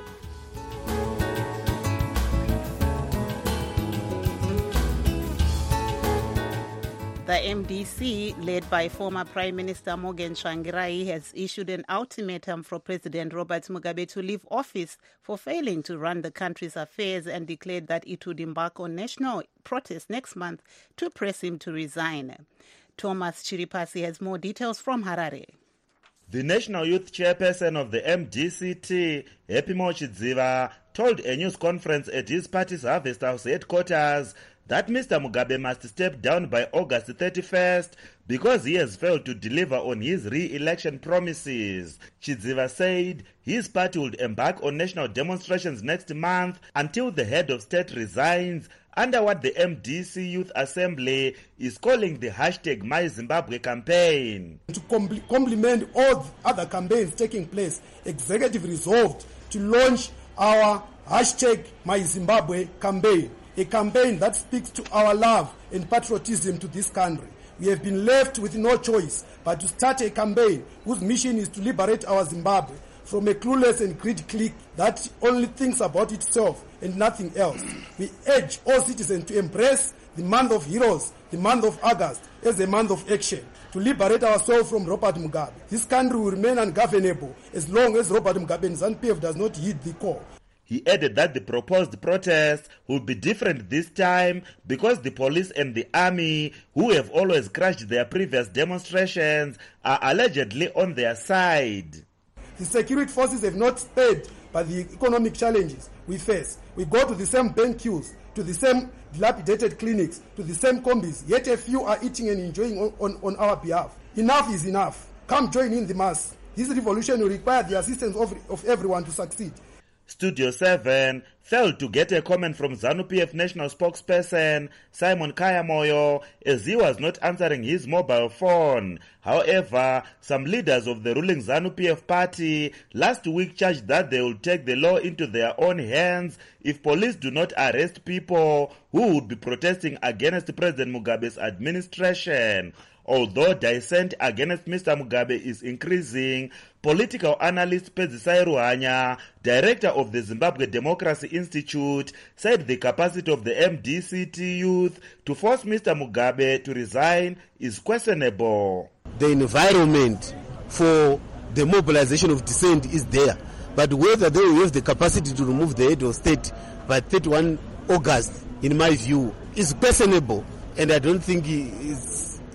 The MDC, led by former Prime Minister Morgan Tsvangirai, has issued an ultimatum for President Robert Mugabe to leave office for failing to run the country's affairs and declared that it would embark on national protest next month to press him to resign. Thomas Chiripasi has more details from Harare. The National Youth Chairperson of the MDCT, Epimo Chidziva, told a news conference at his party's Harvest House headquarters that Mr. Mugabe must step down by August 31st because he has failed to deliver on his re-election promises. Chidziva said his party would embark on national demonstrations next month until the head of state resigns under what the MDC Youth Assembly is calling the hashtag MyZimbabwe campaign. To complement all the other campaigns taking place, Executive resolved to launch our hashtag MyZimbabwe campaign, a campaign that speaks to our love and patriotism to this country. We have been left with no choice but to start a campaign whose mission is to liberate our Zimbabwe from a clueless and greedy clique that only thinks about itself and nothing else. We urge all citizens to embrace the month of heroes, the month of August, as a month of action, to liberate ourselves from Robert Mugabe. This country will remain ungovernable as long as Robert Mugabe and ZANU-PF does not heed the call. He added that the proposed protest will be different this time because the police and the army, who have always crushed their previous demonstrations, are allegedly on their side. The security forces have not spared by the economic challenges we face. We go to the same bank queues, to the same dilapidated clinics, to the same combis, yet a few are eating and enjoying on our behalf. Enough is enough. Come join in the mass. This revolution will require the assistance of everyone to succeed. Studio 7 failed to get a comment from ZANU-PF national spokesperson Simon Kayamoyo as he was not answering his mobile phone. However, some leaders of the ruling ZANU-PF party last week charged that they will take the law into their own hands if police do not arrest people who would be protesting against President Mugabe's administration. Although dissent against Mr. Mugabe is increasing, political analyst Pedzisai Ruhanya, director of the Zimbabwe Democracy Institute, said the capacity of the MDCT youth to force Mr. Mugabe to resign is questionable. The environment for the mobilization of dissent is there, but whether they will have the capacity to remove the head of state by 31 August, in my view, is questionable, and I don't think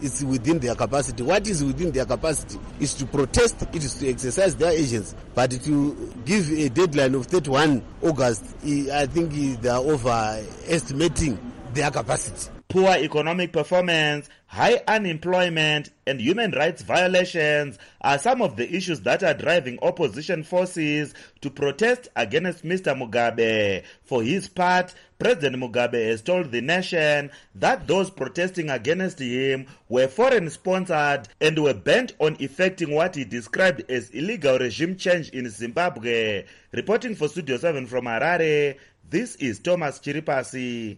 it's within their capacity. What is within their capacity is to protest, it is to exercise their agency. But to give a deadline of 31 August, I think they are overestimating their capacity. Poor economic performance, high unemployment, and human rights violations are some of the issues that are driving opposition forces to protest against Mr. Mugabe. For his part, President Mugabe has told the nation that those protesting against him were foreign-sponsored and were bent on effecting what he described as illegal regime change in Zimbabwe. Reporting for Studio 7 from Harare, this is Thomas Chiripasi.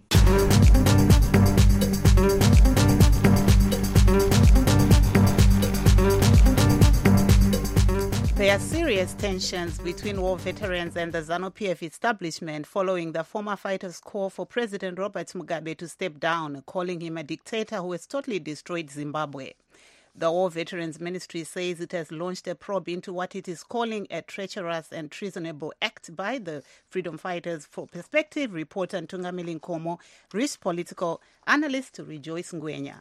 There are serious tensions between war veterans and the ZANU-PF establishment following the former fighters' call for President Robert Mugabe to step down, calling him a dictator who has totally destroyed Zimbabwe. The War Veterans Ministry says it has launched a probe into what it is calling a treacherous and treasonable act by the freedom fighters. For Perspective, reporter Ntungamili Nkomo reached political analyst Rejoice Ngwenya.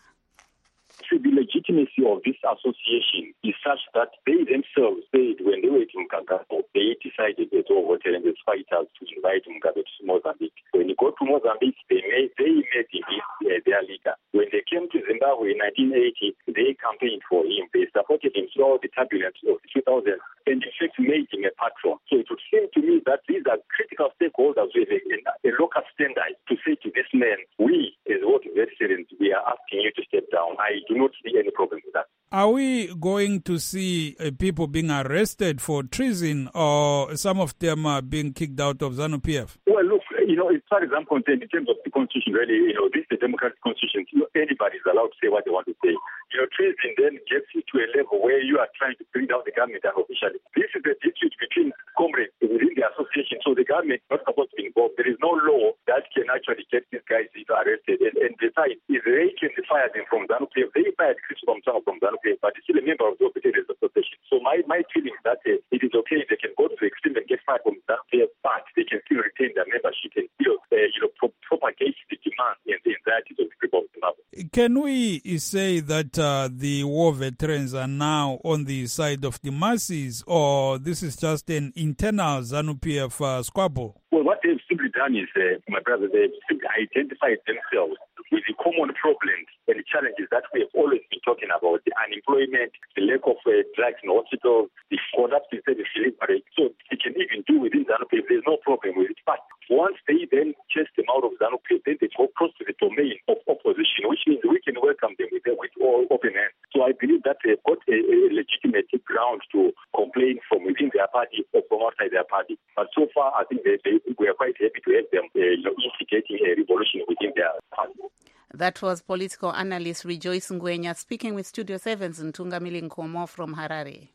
The legitimacy of this association is such that they themselves said when they were in Kagapo, they decided as War Veterans as fighters to invite Mugabe to Mozambique. When he got to Mozambique, they made him their leader. When they came to Zimbabwe in 1980, they campaigned for him. They supported him throughout the turbulence of 2000 and in fact made him a patron. So it would seem to me that these are critical stakeholders with a local standard to say to this man, we as War Veterans, we are asking you to step down. I do not see any problem with that. Are we going to see people being arrested for treason, or some of them are being kicked out of ZANU-PF? Well, look, as far as I'm concerned, in terms of the constitution, really, this is the democratic constitution. Anybody is allowed to say what they want to say. Treason then gets you to a level where you are trying to bring down the government unofficially. This is the dispute between comrades within the association, so the government is not supposed to be involved. There is no law that can actually get these guys arrested. And besides, if they can fire them from ZANU-PF, they fired Chris from ZANU-PF, but he's still a member of the Veterans Association. So my feeling is that it is okay, they can go to the extreme and get fired from ZANU-PF, but they can still retain their membership and still propagate the demand and the anxieties of the people of Zimbabwe. Can we say that the war veterans are now on the side of the masses, or this is just an internal ZANU-PF squabble? Well, what they've simply done is, my brother, they've simply identified themselves with the common problems and the challenges that we have always been talking about: the unemployment, the lack of drugs in hospitals, the collapse in service delivery. So they can even do within ZANU-PF. There's no problem with it. But once they then chase them out of ZANU-PF, then they go across to the domain of opposition, which means we can welcome them with all open hands. So I believe that they've got a legitimate ground to complain from within their party or from outside their party. But so far, I think we are quite happy to have them instigating a revolution within their party. That was political analyst Rejoice Ngwenya speaking with Studio 7's Ntungamili Nkomo from Harare.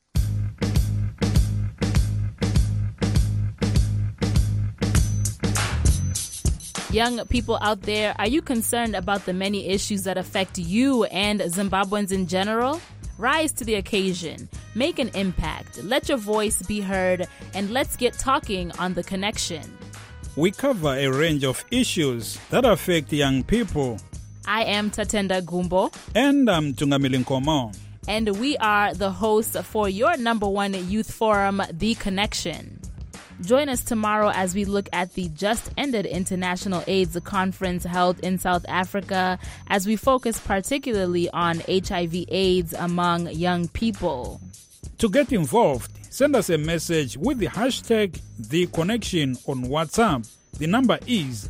Young people out there, are you concerned about the many issues that affect you and Zimbabweans in general? Rise to the occasion, make an impact, let your voice be heard, and let's get talking on The Connection. We cover a range of issues that affect young people. I am Tatenda Gumbo. And I'm Ntungamili Nkomo. And we are the hosts for your #1 youth forum, The Connection. Join us tomorrow as we look at the just-ended International AIDS Conference held in South Africa, as we focus particularly on HIV/AIDS among young people. To get involved, send us a message with the hashtag #TheConnection on WhatsApp. The number is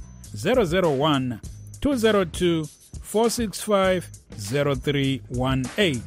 001-202-465-0318.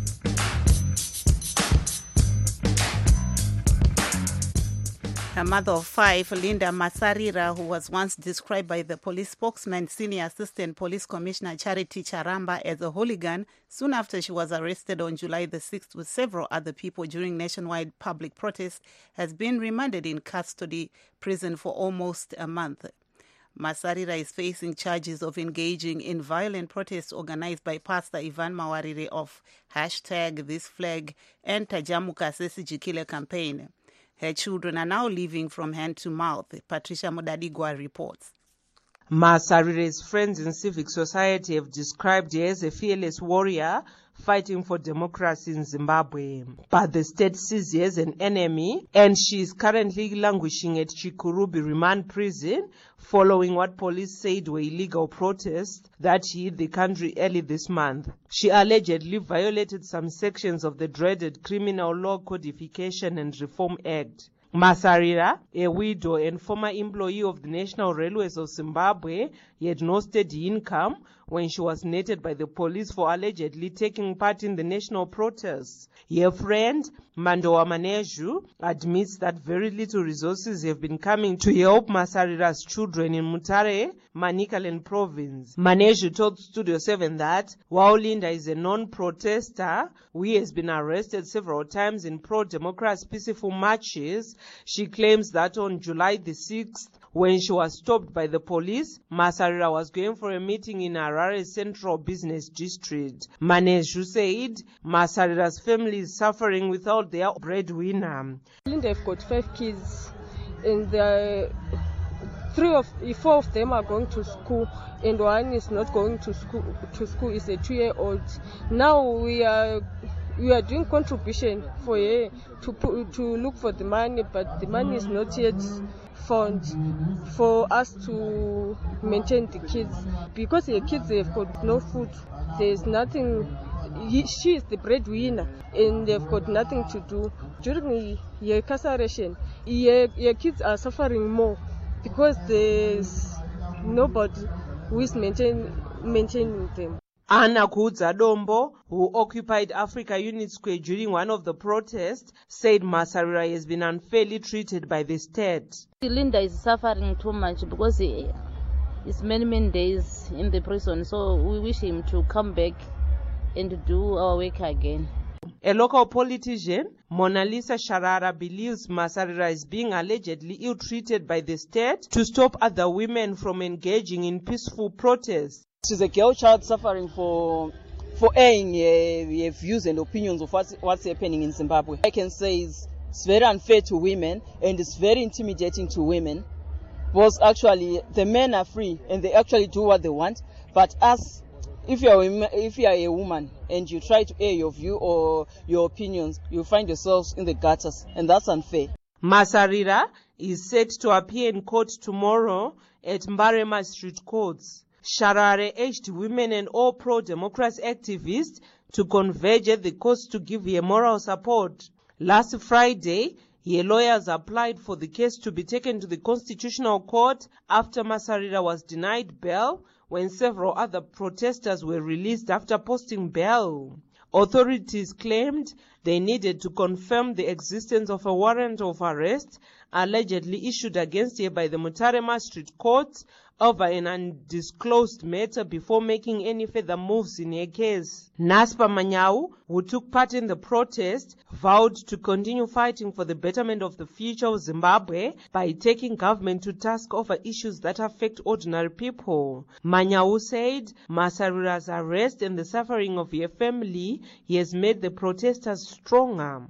A mother of 5, Linda Masarira, who was once described by the police spokesman, Senior Assistant Police Commissioner Charity Charamba, as a hooligan, soon after she was arrested on July the 6th with several other people during nationwide public protests, has been remanded in custody prison for almost a month. Masarira is facing charges of engaging in violent protests organized by Pastor Ivan Mawarire of #ThisFlag and Tajamuka Sesijikile campaign. Her children are now living from hand to mouth. Patricia Modadigwa reports. Masarire's friends in civic society have described her as a fearless warrior fighting for democracy in Zimbabwe. But the state sees her as an enemy, and she is currently languishing at Chikurubi Remand Prison following what police said were illegal protests that hit the country early this month. She allegedly violated some sections of the dreaded Criminal Law Codification and Reform Act. Masarira, a widow and former employee of the National Railways of Zimbabwe, had no steady income when she was nated by the police for allegedly taking part in the national protests. Her friend, Mandowa Maneju, admits that very little resources have been coming to help Masarira's children in Mutare, Manicaland province. Maneju told Studio 7 that while Linda is a non-protester who has been arrested several times in pro-democracy peaceful marches, she claims that on July the 6th, when she was stopped by the police, Masarira was going for a meeting in Harare's Central Business District. Maneju said Masarira's family is suffering without their breadwinner. They've got 5 kids, and 4 of them are going to school, and one is not going to school. Is a 2-year-old. Now we are doing contribution for her to look for the money, but the money is not yet found for us to maintain the kids, because the kids have got no food. There's nothing. She is the breadwinner, and they've got nothing to do. During the incarceration, your kids are suffering more because there's nobody who is maintaining them. Anna Kudza Dombo, who occupied Africa Unit Square during one of the protests, said Masarira has been unfairly treated by the state. Linda is suffering too much because it's many days in the prison, so we wish him to come back and do our work again. A local politician, Mona Lisa Sharara, believes Masarira is being allegedly ill-treated by the state to stop other women from engaging in peaceful protests. She's a girl child suffering for airing her views and opinions of what's happening in Zimbabwe. I can say it's very unfair to women, and it's very intimidating to women, because actually the men are free and they actually do what they want. But us, if you are a woman and you try to air your view or your opinions, you find yourselves in the gutters, and that's unfair. Masarira is set to appear in court tomorrow at Mbarema Street Courts. Sharare urged women and all pro-democracy activists to converge at the courts to give her moral support. Last Friday, her lawyers applied for the case to be taken to the Constitutional Court after Masarira was denied bail when several other protesters were released after posting bail. Authorities claimed they needed to confirm the existence of a warrant of arrest allegedly issued against her by the Mutare Street Court over an undisclosed matter before making any further moves in her case. Naspa Manyau, who took part in the protest, vowed to continue fighting for the betterment of the future of Zimbabwe by taking government to task over issues that affect ordinary people. Manyau said Masarira's arrest and the suffering of her family has made the protesters stronger.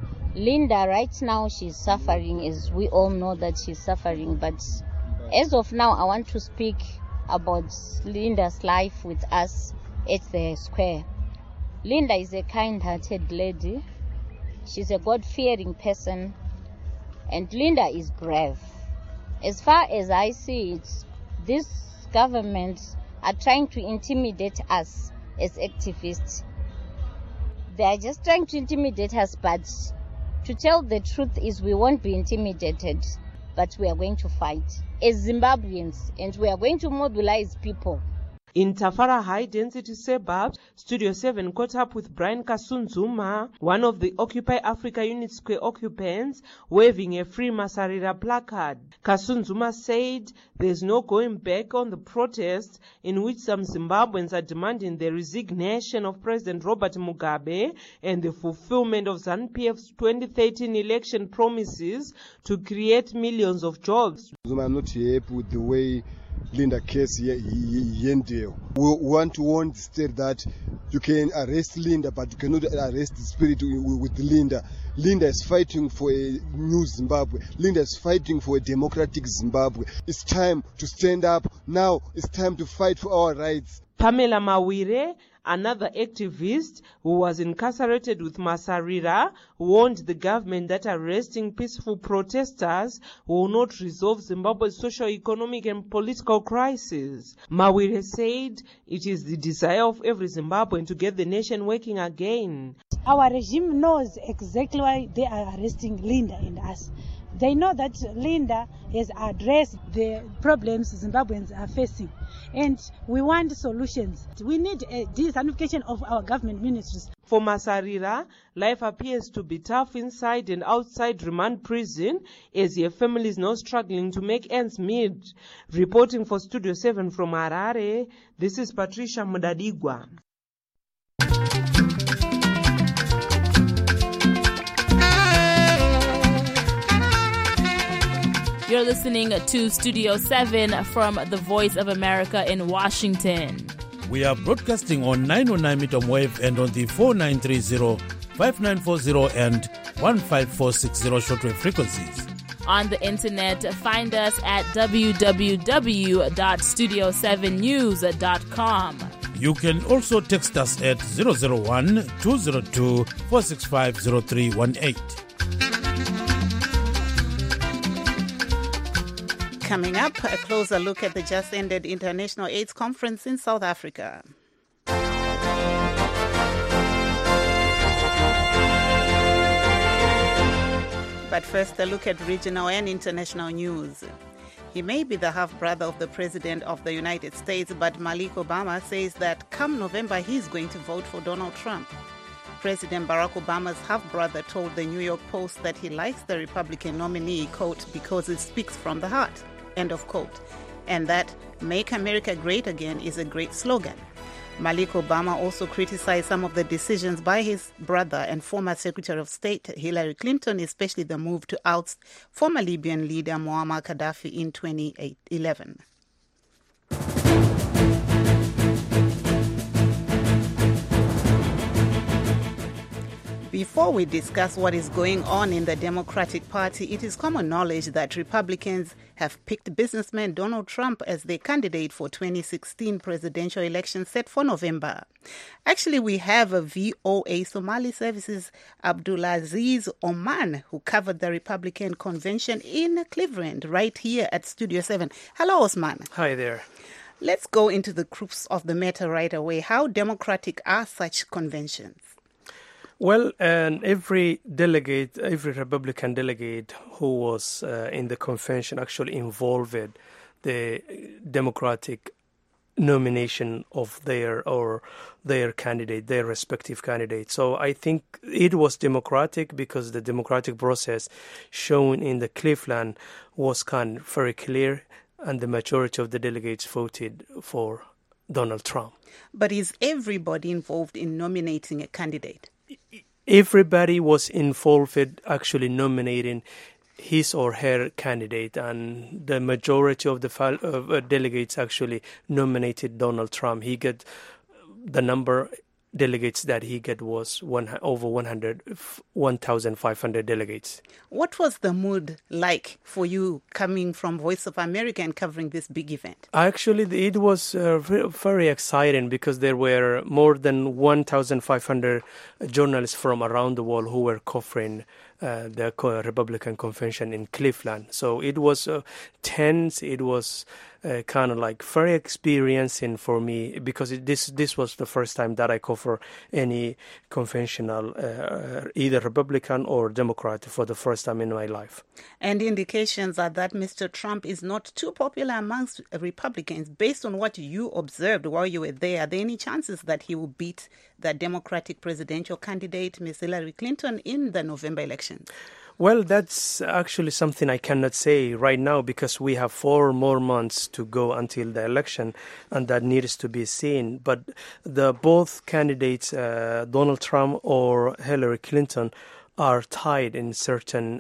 Linda, right now she's suffering, as we all know that she's suffering, but as of now, I want to speak about Linda's life with us at the square. Linda is a kind-hearted lady. She's a God-fearing person, and Linda is brave. As far as I see it, these governments are trying to intimidate us as activists. They are just trying to intimidate us, but to tell the truth is we won't be intimidated, but we are going to fight as Zimbabweans, and we are going to mobilize people. In Tafara high-density suburbs, Studio 7 caught up with Brian Kasunzuma, one of the Occupy Africa Unit Square occupants, waving a Free Masarira placard. Kasunzuma said there's no going back on the protests in which some Zimbabweans are demanding the resignation of President Robert Mugabe and the fulfillment of ZANU-PF's 2013 election promises to create millions of jobs. I'm not happy with the way Linda case yendeyo. We want to warn the state that you can arrest Linda, but you cannot arrest the spirit with Linda. Linda is fighting for a new Zimbabwe. Linda is fighting for a democratic Zimbabwe. It's time to stand up. Now it's time to fight for our rights. Pamela Mawire, another activist who was incarcerated with Masarira, warned the government that arresting peaceful protesters will not resolve Zimbabwe's socio-economic and political crisis. Mawire said it is the desire of every Zimbabwean to get the nation working again. Our regime knows exactly why they are arresting Linda and us. They know that Linda has addressed the problems Zimbabweans are facing, and we want solutions. We need a disunification of our government ministries. For Masarira, life appears to be tough inside and outside remand prison, as your family is now struggling to make ends meet. Reporting for Studio 7 from Harare, this is Patricia Mudadigwa. You're listening to Studio 7 from the Voice of America in Washington. We are broadcasting on 909 meter wave and on the 4930, 5940 and 15460 shortwave frequencies. On the internet, find us at www.studio7news.com. You can also text us at 001-202-465-0318. Coming up, a closer look at the just-ended International AIDS Conference in South Africa. But first, a look at regional and international news. He may be the half-brother of the President of the United States, but Malik Obama says that come November, he's going to vote for Donald Trump. President Barack Obama's half-brother told the New York Post that he likes the Republican nominee, quote, because it speaks from the heart, end of quote, and that Make America Great Again is a great slogan. Malik Obama also criticized some of the decisions by his brother and former Secretary of State Hillary Clinton, especially the move to oust former Libyan leader Muammar Gaddafi in 2011. Before we discuss what is going on in the Democratic Party, it is common knowledge that Republicans have picked businessman Donald Trump as their candidate for 2016 presidential election set for November. Actually, we have a VOA Somali Services Abdulaziz Oman, who covered the Republican convention in Cleveland, right here at Studio 7. Hello, Osman. Hi there. Let's go into the crux of the matter right away. How democratic are such conventions? Well, every Republican delegate who was in the convention actually involved the Democratic nomination of their candidate, their respective candidate. So I think it was democratic because the democratic process shown in the Cleveland was kind of very clear, and the majority of the delegates voted for Donald Trump. But is everybody involved in nominating a candidate? Everybody was involved in actually nominating his or her candidate, and the majority of the delegates actually nominated Donald Trump. He got the number delegates that he got was over 1,500 delegates. What was the mood like for you coming from Voice of America and covering this big event? Actually, it was very exciting because there were more than 1,500 journalists from around the world who were covering the Republican convention in Cleveland. So it was tense. It was kind of like very experiencing for me because this was the first time that I cover any conventional, either Republican or Democrat, for the first time in my life. And indications are that Mr. Trump is not too popular amongst Republicans. Based on what you observed while you were there, are there any chances that he will beat the Democratic presidential candidate, Ms. Hillary Clinton, in the November election? Well, that's actually something I cannot say right now because we have 4 more months to go until the election, and that needs to be seen. But both candidates, Donald Trump or Hillary Clinton, are tied in certain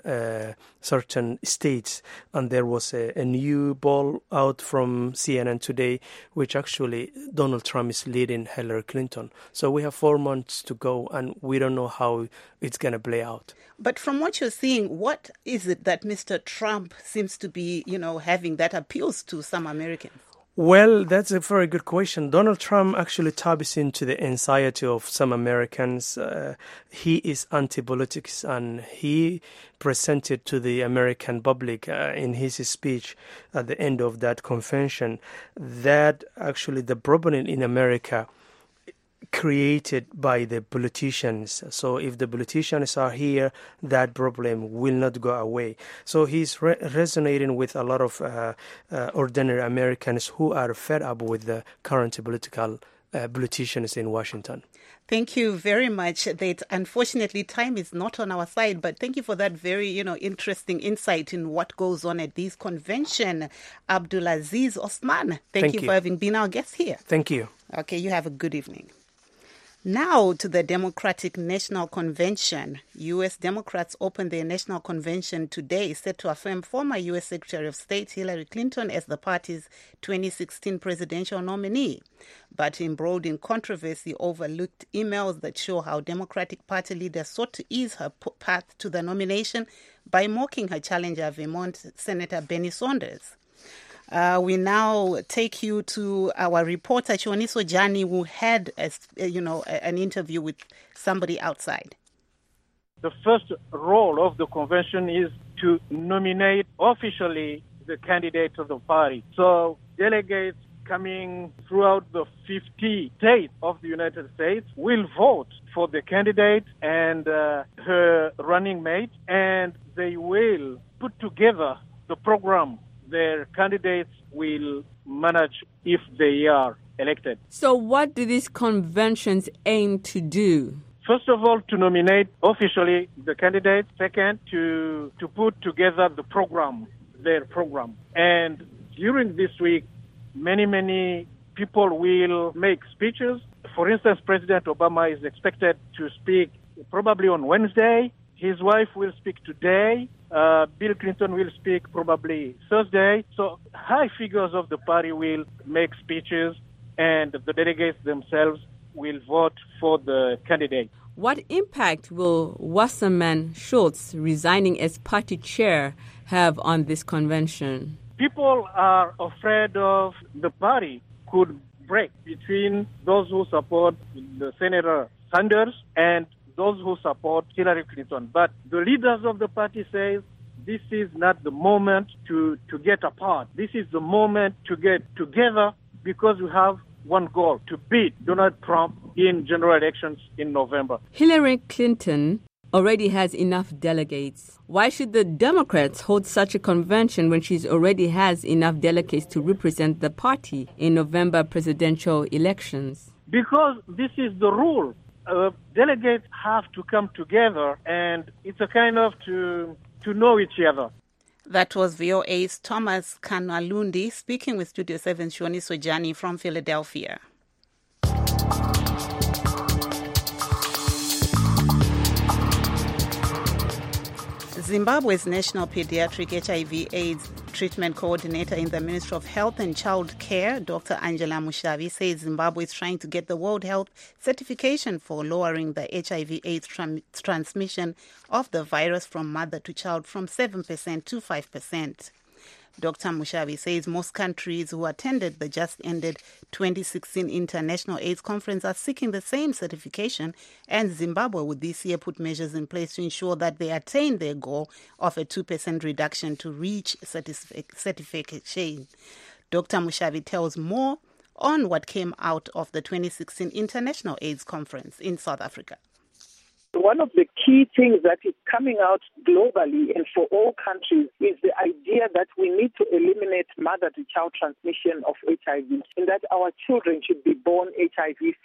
states. And there was a new poll out from CNN today, which actually Donald Trump is leading Hillary Clinton. So we have 4 months to go, and we don't know how it's going to play out. But from what you're seeing, what is it that Mr. Trump seems to be, having that appeals to some Americans? Well, that's a very good question. Donald Trump actually taps into the anxiety of some Americans. He is anti-politics, and he presented to the American public in his speech at the end of that convention that actually the problem in America created by the politicians. So if the politicians are here, that problem will not go away. So he's resonating with a lot of ordinary Americans who are fed up with the current politicians in Washington. Thank you very much. Unfortunately, time is not on our side, but thank you for that very, interesting insight in what goes on at this convention. Abdulaziz Osman, thank you for having been our guest here. Thank you. Okay, you have a good evening. Now to the Democratic National Convention. U.S. Democrats opened their national convention today, set to affirm former U.S. Secretary of State Hillary Clinton as the party's 2016 presidential nominee. But embroiled in controversy over leaked emails that show how Democratic Party leaders sought to ease her path to the nomination by mocking her challenger, Vermont Senator Bernie Sanders. We now take you to our reporter, Chioniso Jani, who had an interview with somebody outside. The first role of the convention is to nominate officially the candidate of the party. So delegates coming throughout the 50 states of the United States will vote for the candidate and her running mate, and they will put together the program their candidates will manage if they are elected. So what do these conventions aim to do? First of all, to nominate officially the candidate. Second, to put together the program, their program. And during this week, many people will make speeches. For instance, President Obama is expected to speak probably on Wednesday. His wife will speak today. Bill Clinton will speak probably Thursday. So high figures of the party will make speeches, and the delegates themselves will vote for the candidate. What impact will Wasserman Schultz resigning as party chair have on this convention? People are afraid of the party could break between those who support the Senator Sanders and those who support Hillary Clinton. But the leaders of the party say this is not the moment to get apart. This is the moment to get together because we have one goal, to beat Donald Trump in general elections in November. Hillary Clinton already has enough delegates. Why should the Democrats hold such a convention when she already has enough delegates to represent the party in November presidential elections? Because this is the rule. Delegates have to come together, and it's a kind of to know each other. That was VOA's Thomas Kanalundi speaking with Studio 7's Chioniso Jani from Philadelphia. Zimbabwe's National Pediatric HIV/AIDS Treatment Coordinator in the Ministry of Health and Child Care, Dr. Angela Mushavi, says Zimbabwe is trying to get the World Health certification for lowering the HIV/AIDS transmission of the virus from mother to child from 7% to 5%. Dr. Mushavi says most countries who attended the just-ended 2016 International AIDS Conference are seeking the same certification, and Zimbabwe would this year put measures in place to ensure that they attain their goal of a 2% reduction to reach certification. Dr. Mushavi tells more on what came out of the 2016 International AIDS Conference in South Africa. One of the key things that is coming out globally and for all countries is the idea that we need to eliminate mother-to-child transmission of HIV, and that our children should be born HIV-free.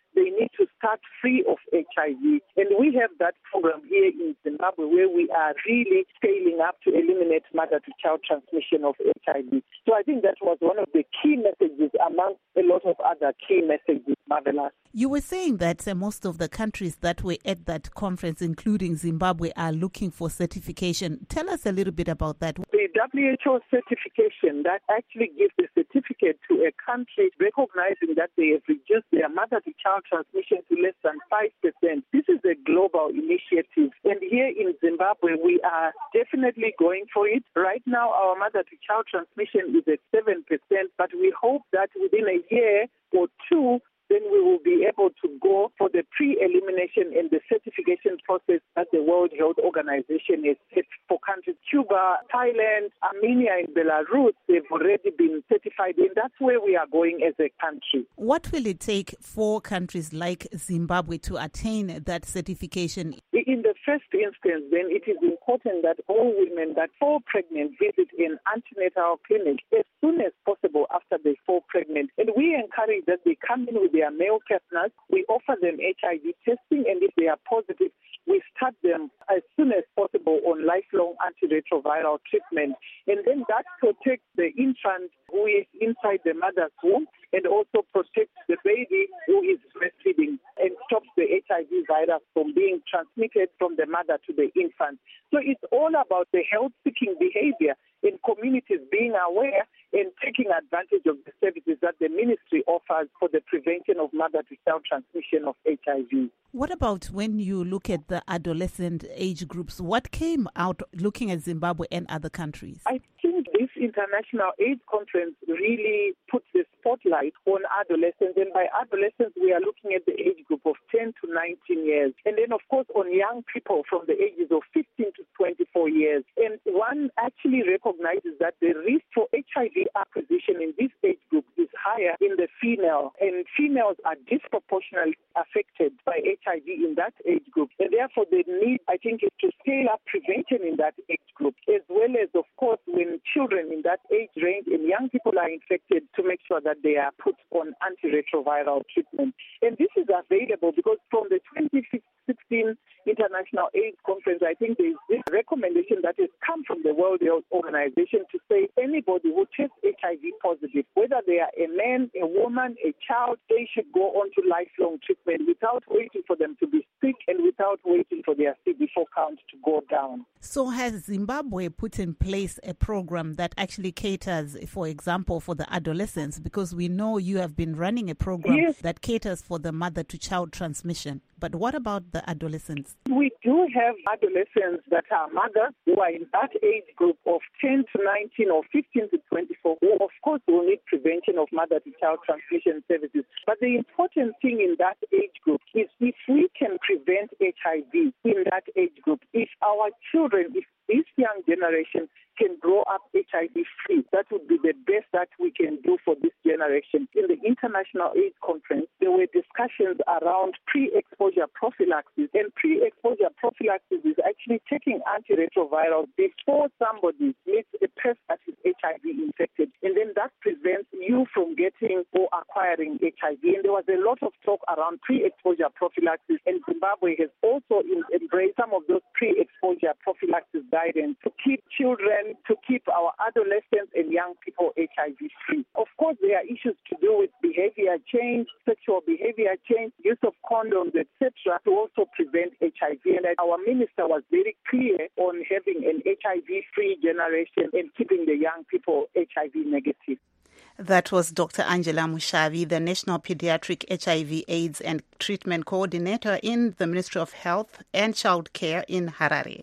they need to start free of HIV. And we have that program here in Zimbabwe where we are really scaling up to eliminate mother-to-child transmission of HIV. So I think that was one of the key messages among a lot of other key messages, Marvelous. You were saying that most of the countries that were at that conference, including Zimbabwe, are looking for certification. Tell us a little bit about that. The WHO certification that actually gives a certificate to a country recognizing that they have reduced their mother-to-child transmission to less than 5%. This is a global initiative. And here in Zimbabwe, we are definitely going for it. Right now, our mother-to-child transmission is at 7%, but we hope that within a year or two, then we will be able to go for the pre-elimination and the certification process that the World Health Organization has set for countries. Cuba, Thailand, Armenia, and Belarus, they've already been certified, and that's where we are going as a country. What will it take for countries like Zimbabwe to attain that certification? In the first instance, then it is important that all women that fall pregnant visit an antenatal clinic as soon as possible after they fall pregnant. And we encourage that they come in with their male partners. We offer them HIV testing, and if they are positive, we start them as soon as possible on lifelong antiretroviral treatment. And then that protects the infant who is inside the mother's womb and also protects the baby who is breastfeeding and stops the HIV virus from being transmitted from the mother to the infant. So it's all about the health-seeking behavior in communities being aware and taking advantage of the services that the ministry offers for the prevention of mother-to-child transmission of HIV. What about when you look at the adolescent age groups? What came out looking at Zimbabwe and other countries? I think this International AIDS Conference really puts the spotlight on adolescents. And by adolescents, we are looking at the age group of 10 to 19 years. And then, of course, on young people from the ages of 15 to 24 years. And one actually recognizes that the risk for HIV acquisition in this age group is higher in the female. And females are disproportionately affected by HIV in that age group. And therefore, the need, I think, is to scale up prevention in that age group, as well as, of course, when children in that age range and young people are infected, to make sure that they are put on antiretroviral treatment. And this is available because from the 2016 International AIDS Conference, I think there is this recommendation that has come from the World Health Organization to say anybody who tests HIV positive, whether they are a man, a woman, a child, they should go on to lifelong treatment without waiting for them to be sick and without waiting for their CD4 count to go down. So has Zimbabwe put in place a program that actually caters, for example, for the adolescents? Because we know you have been running a program that caters for the mother-to-child transmission. But what about the adolescents? We do have adolescents that are mothers who are in that age group of 10 to 19 or 15 to 24, who of course will need prevention of mother-to-child transmission services. But the important thing in that age group is if we can prevent HIV in that age group, if our children, if this young generation can grow up HIV-free, that would be the best that we can do for this generation. In the International AIDS Conference, there were discussions around pre-exposure prophylaxis. And pre-exposure prophylaxis is actually taking antiretrovirals before somebody meets a person that is HIV infected. And then that prevents you from getting or acquiring HIV. And there was a lot of talk around pre-exposure prophylaxis. And Zimbabwe has also embraced some of those pre-exposure prophylaxis guidance to keep children, to keep our adolescents and young people HIV-free. Of course, there are issues to do with behavior change, sexual behavior change, use of condoms, etc., to also prevent HIV. And our minister was very clear on having an HIV-free generation and keeping the young people HIV negative. That was Dr. Angela Mushavi, the National Pediatric HIV AIDS and Treatment Coordinator in the Ministry of Health and Child Care in Harare.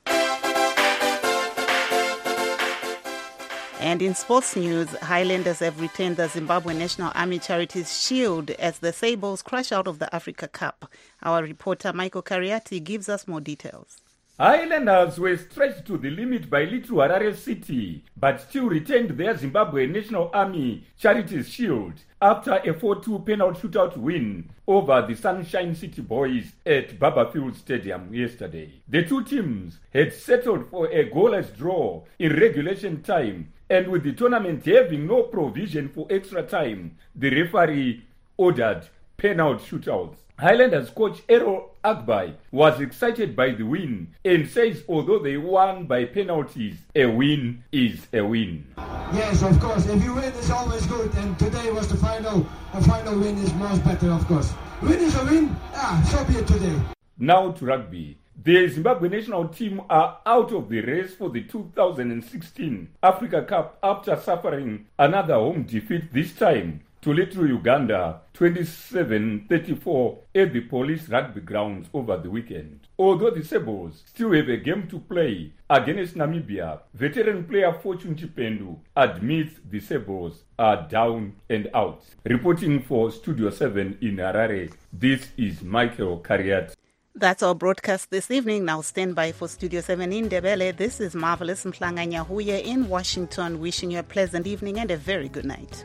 And in sports news, Highlanders have retained the Zimbabwe National Army Charities Shield as the Sables crash out of the Africa Cup. Our reporter Michael Kariati gives us more details. Highlanders were stretched to the limit by Little Harare City, but still retained their Zimbabwe National Army Charities Shield after a 4-2 penalty shootout win over the Sunshine City Boys at Barberfield Stadium yesterday. The two teams had settled for a goalless draw in regulation time, and with the tournament having no provision for extra time, the referee ordered penalty shootouts. Highlanders coach Errol Agbai was excited by the win and says although they won by penalties, a win is a win. Yes, of course. If you win, it's always good. And today was the final. A final win is much better, of course. Win is a win. So be it today. Now to rugby. The Zimbabwe national team are out of the race for the 2016 Africa Cup after suffering another home defeat, this time to Little Uganda 27-34 at the Police Rugby Grounds over the weekend. Although the Sables still have a game to play against Namibia, veteran player Fortune Chipendu admits the Sables are down and out. Reporting for Studio 7 in Harare, this is Michael Kariat. That's our broadcast this evening. Now stand by for Studio 7 in Ndebele. This is Marvelous Mhlanga Nyahuye in Washington, wishing you a pleasant evening and a very good night.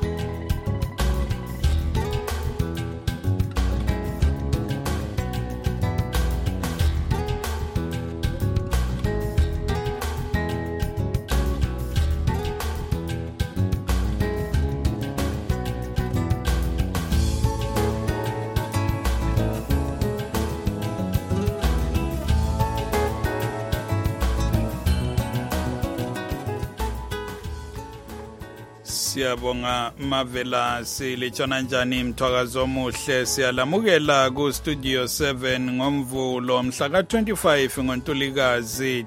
Siyabonga Mavela silitshona njani mthwakazo omuhle siyalamukela ku Studio 7 ngomvulo mhla ka-25 ngoNtulikazi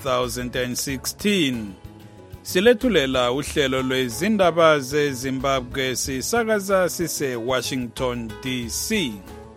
2016 silethulela uhlelo lwezindaba zeZimbabwe sisakaza sise Washington DC.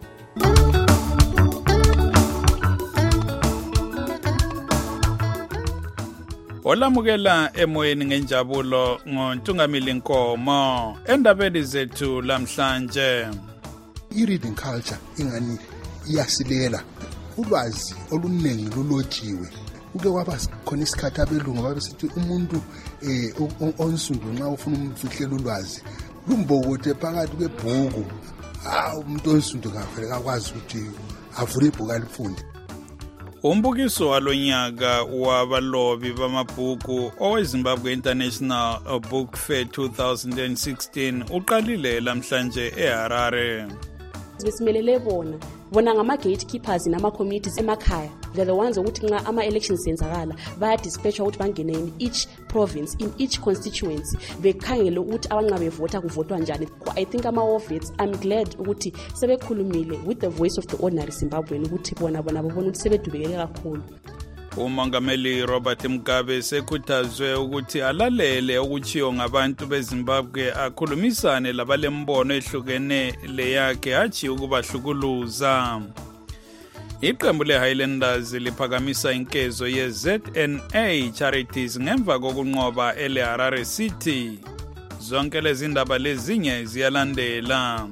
Olamukela emoyeni ngenjabulo ngoNtungamili Nkomo endabeni zethu lamhlanje. I-reading culture ingani iyasilela ulwazi oluningi lulotshiwe uke kwaba khona isikhathi abelungu babesithi umuntu onsundu nxa ufuna umfihlela ulwazi lumbokothe phakathi kwebhuku umuntu onsundu ngavele kakwazi ukuthi avule ibhuku alifunde. Umbukiso walonyaka wabalobi bamabhuku oweZimbabwe International Book Fair 2016 uqalile lamhlanje eHarare. Besimelele bona ngama-gatekeepers nama-communities emakhaya. They're the ones ukuthi nxa ama-elections yenzakala bayadispatchwa ukuthi bangene in each province, in each constituency, bekhangele ukuthi abanqa bevota kuvotwa njani. I think ama-Wovets, I'm glad ukuthi sebekhulumile with the voice of the ordinary Zimbabwean ukuthi bona babona ukuthi sebedubekele kakhulu. Umongameli Robert Mugabe sekhuthazwe ukuthi alalele okuchiyo ngabantu beZimbabwe akhulumisane labalembono ehlukene leyakhe hathi ukubahlukuluza. Iqembu leHighlanders liphakamisa inkezo yeZNA Charities ngemva kokunqoba eHarare City. Zonke lezi ndaba lezinye ziyalandela.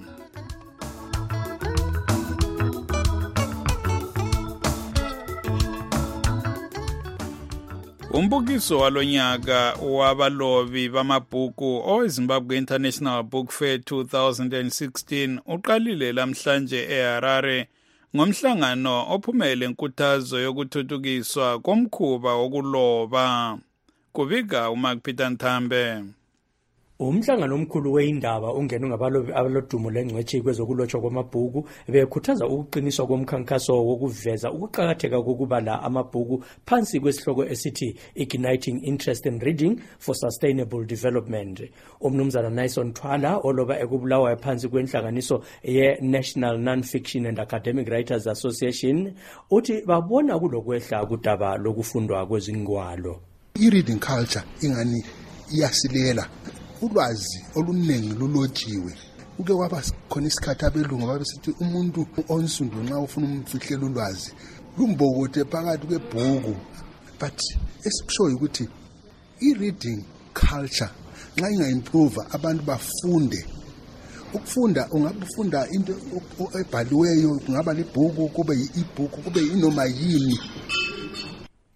Umbukiso walonyaka wabalobi bamabhuku oweZimbabwe International Book Fair 2016 uqalile lamhlanje eHarare ngomhlangano ophumele inkuthazo yokuthuthukiswa komkhuba wokuloba. Kubika uMark Peter Nthambe. Umhlangano omkhulu weindaba ungene ngabalobi abalodumo lengcwethi kwezokulotshwa kwamabhuku bekhuthaza ukuqiniswa komkhankaso wokuveza ukuqhakatheka kokubala amabhuku phansi kwesihloko esithi Igniting Interest in Reading for Sustainable Development. Umnumzana Nyson Thwala oloba ekubulawayo phansi kwenhlanganiso ye-National Non-Fiction and Academic Writers Association uthi babona kulokwehla kudaba lokufundwa kwezingwalo. I-reading culture ingani iyasilela ulwazi oluningi lulotshiwe uke kwaba khona isikhathi abelungu babesithi umuntu onsundu nxa ufuna umfihlela ulwazi lumbokothe phakathi kwebhuku but esikushoyo ukuthi i-reading culture nxa inga-improve abantu bafunde. Ukufunda ungabufunda into ebhaliweyo kungaba libhuku kube yi-ebook kube inoma yini.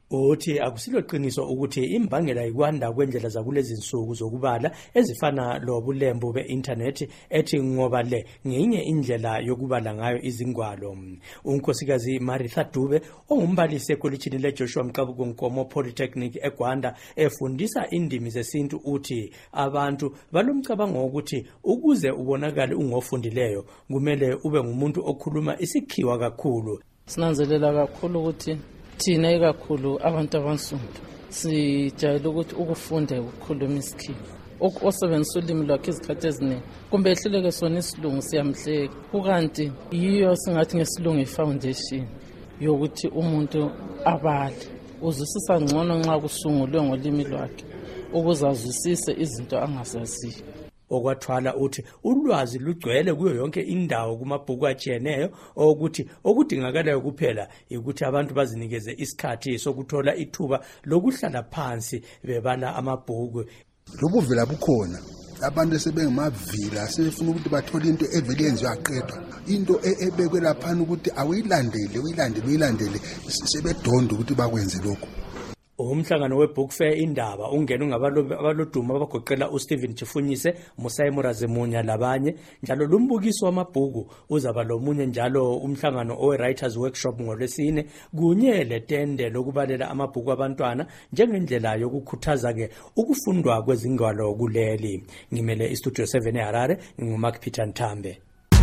uthi akusilo qiniso ukuthi imbangela yikwanda kwendlela zakulezi insuku zokubala ezifana lobulembu be-internet ethi ngoba le ngenye indlela yokubala ngayo izingwalo. Unkosikazi Maritha Dube ongumbalisi ekolitshini leJoshua Mqabuko Nkomo Polytechnic eGwanda efundisa indimi zesintu uthi abantu balomcabango ukuthi ukuze ubonakale ungofundileyo kumele ube ngumuntu okhuluma isikhiwa kakhulu. Sinanzelela kakhulu ukuthi thina ikakhulu abantu abansundu sijayele ukuthi ukufunda ukukhuluma isikhiwa. Osebenzisa ulimi lwakhe izikhathi eziningi kumbe ehluleke sona isilungu siyamhleka. Kukanti yiyo singathi ngesilungu ifoundation yokuthi umuntu abale uzwisisa ngcono nxa kusungulwe ngolimi lwakhe ukuze azwisise izinto angazaziyo. Okwathwala uthi ulwazi lugcwele kuyo yonke indawo kumabhuku atshiyeneyo ukuthi okudingakalayo kuphela ukuthi abantu bazinikeze isikhathi sokuthola ithuba lokuhlala phansi bebala amabhuku. Lobuvela bukhona abantu sebengamavila sebefuna ukuthi bathole into evele yenziwa aqedwa into ebekwe laphana ukuthi uyilandele sebedonda ukuthi bakwenze lokho. Umhlangano weBook Fair indaba ungena ungabaloduma abagoqela uStephen Chifunyise, Musayi Murazimunya labanye njalo lumbukiso wamabhuku uzaba lomunye njalo umhlangano owe-Writers Workshop ngolwesine kunye letende lokubalela amabhuku abantwana njengendlela yokukhuthaza ke ukufundwa kwezingwalo kuleli. Ngimele iStudio 7 eHarare nginguMark Peter Nthambe.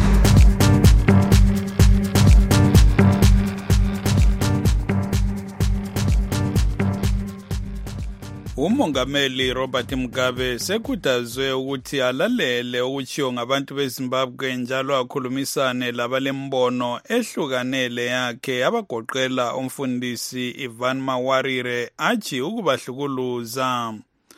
Umongameli Robert Mugabe sekhuthazwe ukuthi alalele okutshiwo ngabantu beZimbabwe njalo akhulumisane labalembono ehlukanele yakhe abagoqela umfundisi Ivan Mawarire athi ukubahlukuluza.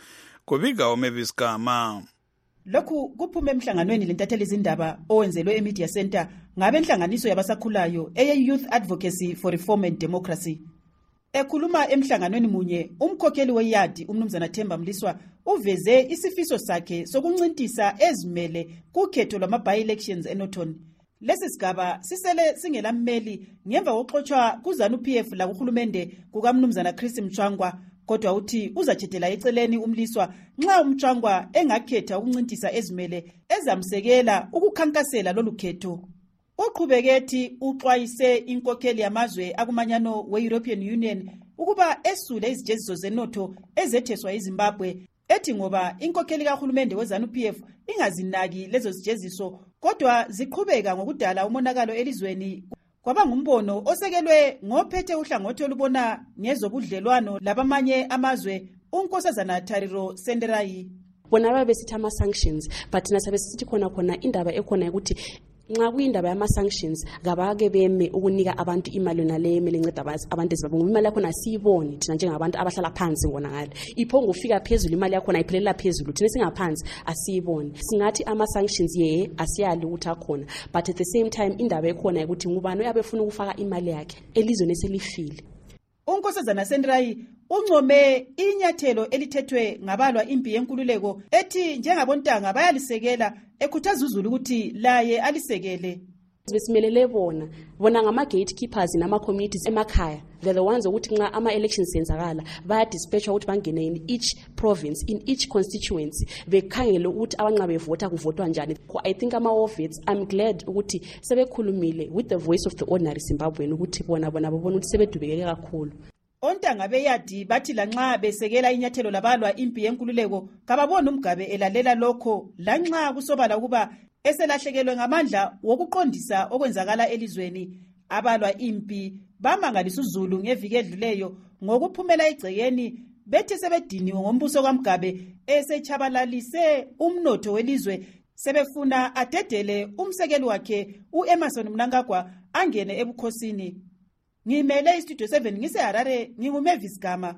Kubika uMavis Gama. Lokhu kuphume emhlanganweni lentatheli izindaba owenzelwe eMedia Center ngabenhlanganiso yabasakhulayo eye-Youth Advocacy for Reform and Democracy. Ekhuluma emhlanganweni munye umkhokheli weyadi umnumzana Themba Mliswa uveze isifiso sakhe sokuncintisa ezimele kukhetho lwama-by-elections eNorton. Lesi sigaba sisele singelammeli ngemva kokuxotshwa kuZANU-PF la kuhulumende kukamnumzana Chris Mchwangwa, kodwa uthi uzatshethela eceleni umliswa nxa uMchwangwa engakhetha ukuncintisa ezimele ezamsekela ukukhankasela lolu khetho. Uqhubekethi uxwayise inkokheli yamazwe akumanyano we-European Union ukuba esule izijeziso zenotho ezetheswa iZimbabwe ethi ngoba inkokheli kahulumende weZANU-PF ingazinaki lezo zijeziso kodwa ziqhubeka ngokudala umonakalo elizweni kwaba ngumbono osekelwe ngophethe uhlangothi olubona ngezobudlelwano labamanye amazwe uNkosazana Tariro Senderayi. Bona babesithi ama-sanctions but thina sabe sithi khona indaba ekhona ukuthi nxa kuyindaba yama-sanctions ngabake beme ukunika abantu imali nale emele inceda abantu eZimbabwe ngoba imali yakhona asiyiboni thina njengabantu abahlala phansi ngona ngale iphongo ufika phezulu imali yakhona ayiphelela phezulu thina singaphansi asiyiboni. Singathi ama-sanctions asiyali ukuthi akhona but at the same time indaba ekhona ukuthi ngubani uyabefuna ukufaka imali yakhe elizweni eselifile. uNkosazana Senderayi uncome inyathelo elithethwe ngabalwa impi yenkululeko ethi njengabontanga bayalisekela ekhuthaza uZulu ukuthi laye alisekele. Besimelele bona ngama-gatekeepers nama-communities emakhaya. They're the ones ukuthi nxa ama-elections senzakala bayadispatchwa ukuthi bangene in each province, in each constituency bekhangele ukuthi abanqa bevota kuvotwa njani. I think ama-Wovets, I'm glad ukuthi sebekhulumile with the voice of the ordinary Zimbabwean ukuthi bona babona ukuthi sebedubekeke kakhulu. Ontanga beyadi bathi lanxa besekela inyathelo labalwa impi yenkululeko kababona uMgabe elalela lokho lanxa kusobala ukuba eselahlekelwe ngamandla wokuqondisa okwenzakala elizweni. Abalwa impi bamangalisa uZulu ngeviki edluleyo ngokuphumela egcekeni bethi sebediniwe ngombuso kaMgabe esechabalalise umnotho welizwe sebefuna adedele umsekeli wakhe uEmerson Mnangagwa angene ebukhosini. Ngimele iStudio 7 ngiseHarare nginguMavis Gama.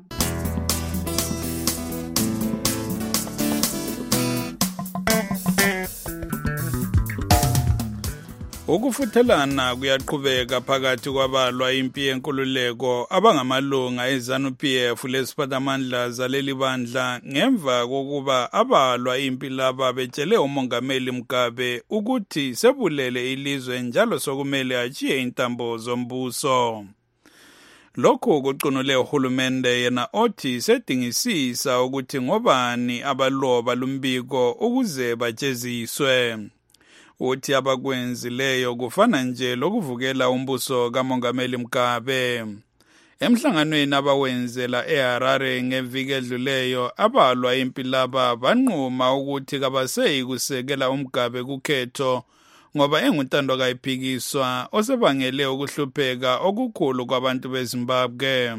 Ukufuthelana kuyaqhubeka phakathi kwabalwa impi yenkululeko abangamalunga eZANU-PF lesiphathamandla zaleli bandla ngemva kokuba abalwa impi laba betshele umongameli Mugabe ukuthi sebulele ilizwe njalo sokumele achiye intambo zombuso. Lokhu kuqunule uhulumende yena othi sedingisisa ukuthi ngobani abaloba lumbiko ukuze bajeziswe. Uthi abakwenzileyo kufana nje lokuvukela umbuso kaMongameli Mugabe. Emhlanganweni abawenzela eHarare ngeviki edluleyo abalwa impi laba banquma ukuthi kabaseyi kusekela uMugabe kukhetho ngoba engutando kayiphikiswa osebangele ukuhlupheka okukhulu kwabantu beZimbabwe.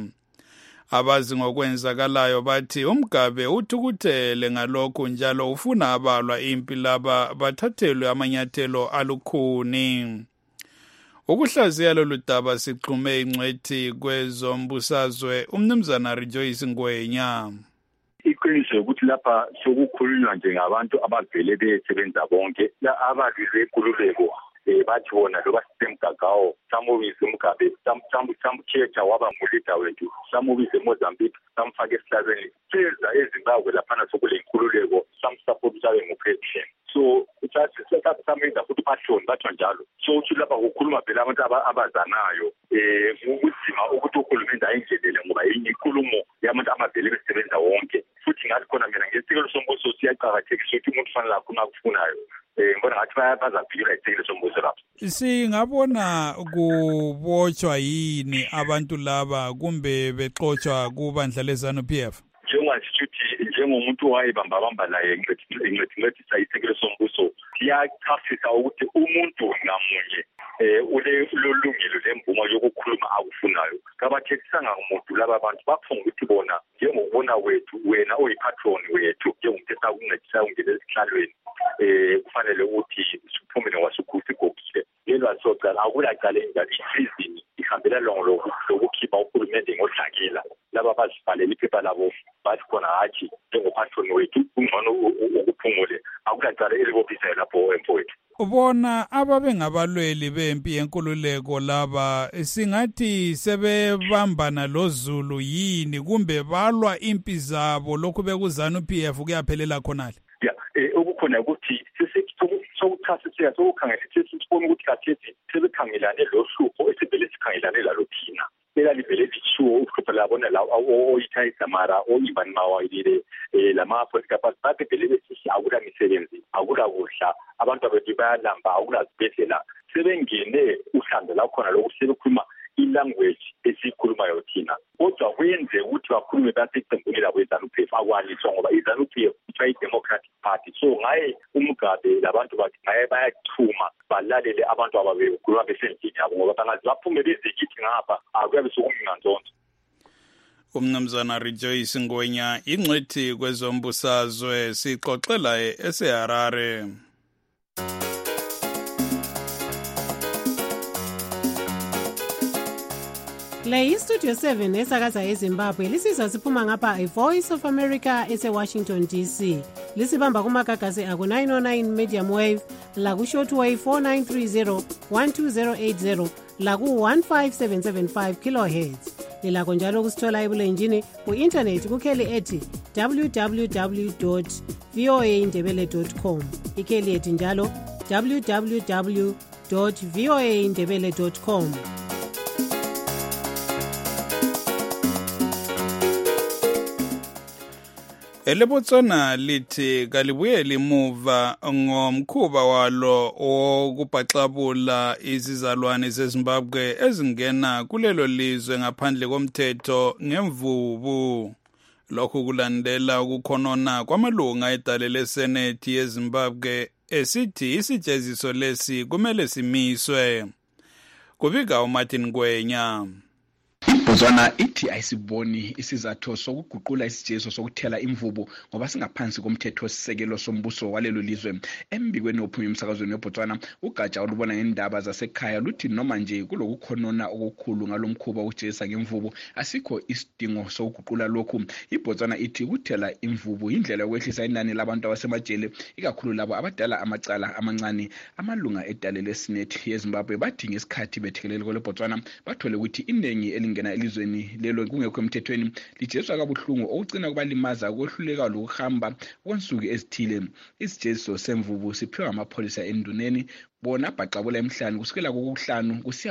Abazi ngokwenzakalayo bathi uMugabe uthukuthele ngalokhu njalo ufuna abalwa impi laba bathathelwe amanyathelo alukhuni. Ukuhlaziya lolu daba sixhume ingcwethi kwezombusazwe umnumzana Rejoice Ngwenya. Iqiniso ukuthi lapha sokukhulunywa njengabantu abavele besebenza bonke abalwise inkululeko bathi bona loba sisemgagawo samubise uMugabe samukhetha waba ngulida wethu samubise eMozambique samfaka esihlazweni seza eZimbabwe laphana sokule inkululeko samsupport abe ngupresident. So uthatha samenza futhi passion bathwa njalo. So uthi lapha ukukhuluma phela abantu abazanayo ukuzima ukuthi uhulumende ayindlelele ngoba inkulumo yabantu abavele besebenza wonke. Futhi ngathi khona mina ngesikelo sombuso siyaqhakathekisa ukuthi umuntu fanele akuna akufunayo. Ngibona ngathi bazaphila isikelo sombuso lapho. Singabona kubotshwa yini abantu laba kumbe bexotshwa kubandla leZANU-PF? Njengomuntu owayebamba naye ngincedisa isekelo sombuso siyachasisa ukuthi umuntu ngamunye ulolungelo lemvumo yokukhuluma akufunayo. Kabathethisanga ngomuntu laba abantu baphunga ukuthi bona njengokubona wethu wena oyipatron wethu njengomuntu esakuncedisa ungene esihlalweni kufanele ukuthi siphumele wasukusigokile. Yelwa socala akulacala njalo isizini ihambela lokukhipha uhulumende ngodlakela laba bazibhalela iphepha labo bathi khona hathi njengopatron wethu ungcono ukuphumule akulacala elibophisayo lapho emfowethu. Ubona ababengabalweli bempi yenkululeko laba singathi sebebambana lozulu yini kumbe balwa impi zabo lokhu bekuzANU-PF kuyaphelela khonale? Okukhona ukuthi sokuchasiseka sokukhangela sesibona ukuthi kathethi sebekhangelane lohlupho esivele sikhangelane lalo thina. Belivele lishiwo uhlupho labona la oyithayi Samara oIvan Mawayile lama political parties bathi vele besithi akula misebenzi akula kudla abantu abethu bayalamba akula zibhedlela sebengene uhlambe lakhona lokhu sebekhuluma ilanguage esikhulumayo thina kodwa kwenze ukuthi bakhulume baseqembuni labo iZANU-PF akwaliswa ngoba iZANU-PF i-Democratic Party. So ngaye uMugabe labantu bathi ngaye bayachuma balalele abantu ababekhuluma besendlini yabo ngoba bangazi baphume bezikithi ngapha akuyabe sokumnganzonzo. Umnumzana Rejoice Ngwenya ingcwethi kwezombusazwe sixoxela eseHarare. Le iStudio 7 esakaza eZimbabwe lisizwa siphuma ngapha iVoice of America eseWashington DC. Lisibamba kumagagasi aku 909 medium wave laku shortwave 4930 12080 laku 15775 kilohertz. Lilakho njalo kusithola ebulenjini ku-internet kukheli ethi www.voaindebele.com. Ikheli ethi njalo www.voaindebele.com. EleBotswana lithi kalibuyeli muva ngomkhuba walo wokubhaxabula izizalwane zeZimbabwe ezingena kulelo lizwe ngaphandle komthetho ngemvubu. Lokhu kulandela ukukhonona kwamalunga edale leSenethi yeZimbabwe esithi isijeziso lesi kumele simiswe. Kubika uMartin Ngwenya. iBotswana ithi ayisiboni isizathu sokuguqula isijeziso sokuthela imvubu ngoba singaphansi komthetho sisekelo sombuso walelo lizwe. Embikweni ophume emsakazweni weBotswana ugatsha olubona ngendaba zasekhaya luthi noma nje kulokukhonona okukhulu ngalomkhuba ukujezisa ngemvubu asikho isidingo sokuguqula lokhu. iBotswana ithi ukuthela imvubu indlela yokwehlisa inani labantu abasemajele ikakhulu labo abadala amacala amancane. Amalunga edale leSenethi yeZimbabwe bathi ngesikhathi bethekelele kweBotswana bathole ukuthi iningi elingena elizweni lelo kungekho emthethweni lijeziso kabuhlungu okucina kubalimaza ukwehluleka lokuhamba okwensuku ezithile. Isijeziso semvubu siphiwa amapholisa enduneni bona bhaqabula emhlanu kusukela kokuhlanu kusiya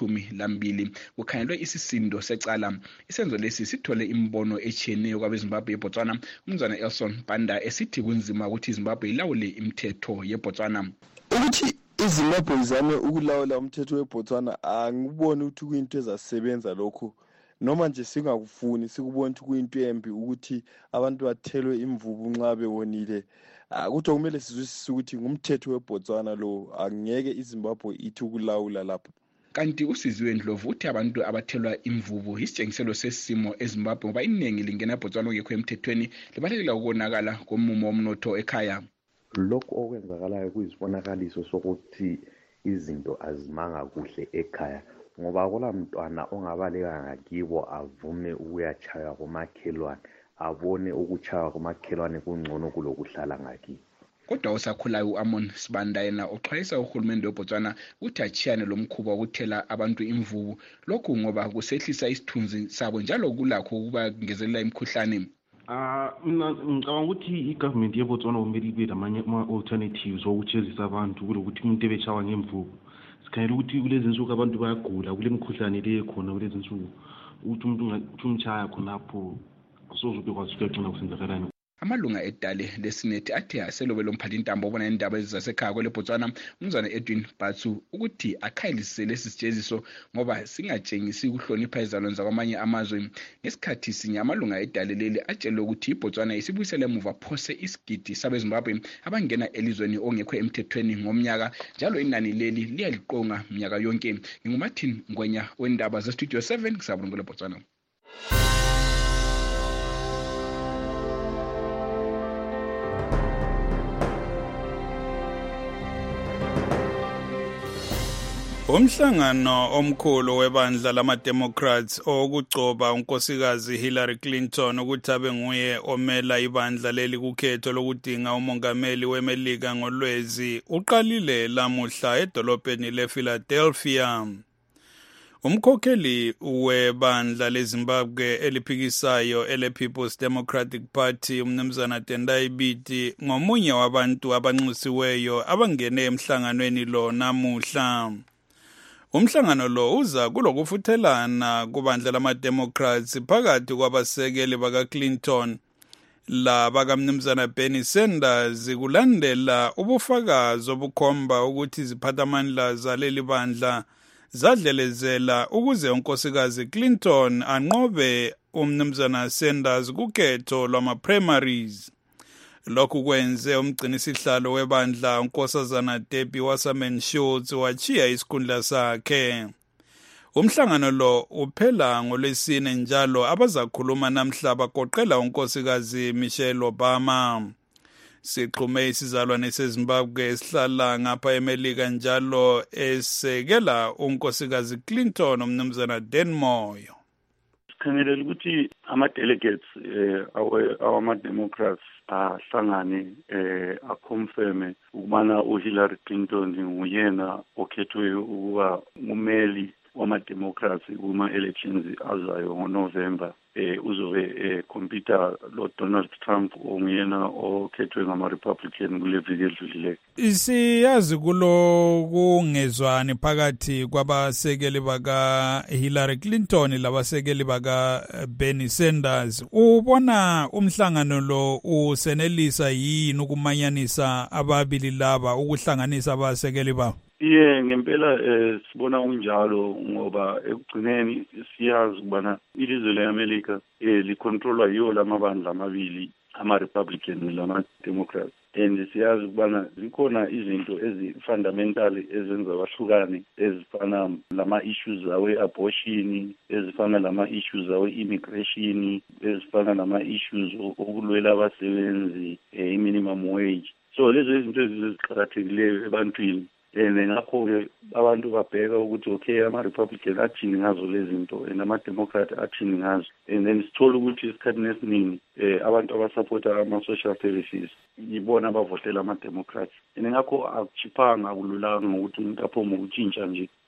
ku12 kukhangelwe isisindo secala. Isenzo lesi sithole imbono etshiyeneyo kwabeZimbabwe eBotswana. Umnumzana Elson Banda esithi kunzima ukuthi iZimbabwe ilawule imithetho yeBotswana. Ukuthi iZimbabwe izame ukulawula umthetho weBotswana angiboni ukuthi kuyinto ezasebenza lokho, noma nje singakufuni sikubona ukuthi kuyinto embi ukuthi abantu bathelwe imvubu nxa bewonile. Ukuthi kumele sizwisise ukuthi ngumthetho weBotswana lo, angeke iZimbabwe ithi ukulawula lapho. Kanti uSizwe Ndlovu uthi abantu abathelwa imvubu isitshengiselo sesimo eZimbabwe ngoba iningi lingena eBotswana ongekho emthethweni libalekela ukonakala komumo womnotho ekhaya. Lokho okwenzakalayo kuyisibonakaliso sokuthi izinto azimanga kuhle ekhaya, ngoba kola mntwana ongabaleka ngakibo avume ukuyachaya komakhelwane, abone ukuchaya komakhelwane kungcono kulokuhlala ngakibo. Kodwa osakhulayo uAmon Sibanda yena oxwayisa uhulumende weBotswana ukuthi achiyane lomkhuba wokuthela abantu imvubu, lokhu ngoba kusehlisa isithunzi sabo njalo kulakho ukuba kungezelela imikhuhlane. Mina ngicabanga ukuthi igovernment yeBotswana kumele ibe lamanye ama-alternatives okujezisa abantu kulokuthi umuntu ebechawa ngemvubu. Sikhangela ukuthi kulezi nsuku abantu bayagula kule mikhuhlane le khona kulezi nsuku, ukuthi umuntu umchaya khonapho kusoze kwazi ukugcina kusenzakalani. Amalunga edale lesinethi athe aselobe lomphathi intambo obona indaba ezizasekhaya kweleBotswana umnumzana Edwin Batsu ukuthi akhayelise lesi sijeziso ngoba singatshengisi ukuhlonipha izalo zakwamanye amazwe. Ngesikhathi sinye amalunga edale leli atshela ukuthi iBotswana isibuyisele emuva phose isigidi sabeZimbabwe abangena elizweni ongekho emthethweni ngomnyaka, njalo inani leli liyaliqonga minyaka yonke. NginguMartin Ngwenya wendaba zeStudio 7 kusabona kweleBotswana. Umhlangano omkhulu webandla lama-Democrats okugcoba unkosikazi Hillary Clinton ukuthi abe nguye omela ibandla leli kukhetho lokudinga umongameli weMelika ngoLwezi uqalile lamuhla edolobheni lePhiladelphia. Umkhokheli webandla leZimbabwe eliphikisayo ele-People's Democratic Party umnumzana Tendai Biti ngomunye wabantu abanxusiweyo abangene emhlanganweni lo namuhla. Umhlangano lo uza kulokufuthelana kubandla lama-Democrats phakathi kwabasekeli baka-Clinton labakamnumzana Bernie Sanders kulandela ubufakazi obukhomba ukuthi iziphathamandla zaleli bandla zadlelezela ukuze unkosikazi Clinton anqobe umnumzana Sanders kukhetho lwama-primaries. Lokhu kwenze umgcinisihlalo webandla unkosazana Debbie Wasserman Schultz wachiya isikhundla sakhe. Umhlangano lo uphela ngoLwesine njalo abazakhuluma namhla bagoqela unkosikazi Michelle Obama. Sixhume isizalwane seZimbabwe esihlala ngapha eMelika njalo esekela unkosikazi Clinton umnumzana Dan Moyo. Sikhangelela ukuthi ama-delegates awama-Democrats ahlangane aconfirme ukubana uHillary Clinton nguyena okhethwe ukuba ngumeli wama-Democrats kuma-elections azayo ngoNovember. Uzobe compete lo Donald Trump onguyena okhethwe ngama-Republican kule viki edlulileyo. Siyazi kulo kungezwani phakathi kwabasekeli baka Hillary Clinton labasekeli baka Bernie Sanders. Ubona umhlangano lo usenelisa yini ukumanyanisa ababili laba ukuhlanganisa abasekeli babo? Ngempela sibona unjalo ngoba ekugcineni siyazi ukubana ilizwe leAmerica licontrolwa yiwo lamabandla amabili, ama-Republican lama-Democrat. And siyazi ukubana zikhona izinto ezi-fundamental ezenza bahlukane ezifana lama-issues awe-abortion, ezifana lama-issues awe-immigration, ezifana lama-issues okulwela abasebenzi, i-minimum wage. So lezo izinto eziqakathekileyo ebantwini. Ngakho-ke abantu babheka ukuthi okay ama-Republican athini ngazo lezi zinto nama-Democrat athini ngazo, and then sithola ukuthi isikhathini esiningi abantu abasupporta ama-social services yibona abavotela ama-Democrats. Ngakho akuchiphanga akululanga ukuthi umuntu aphome ukutshintsha nje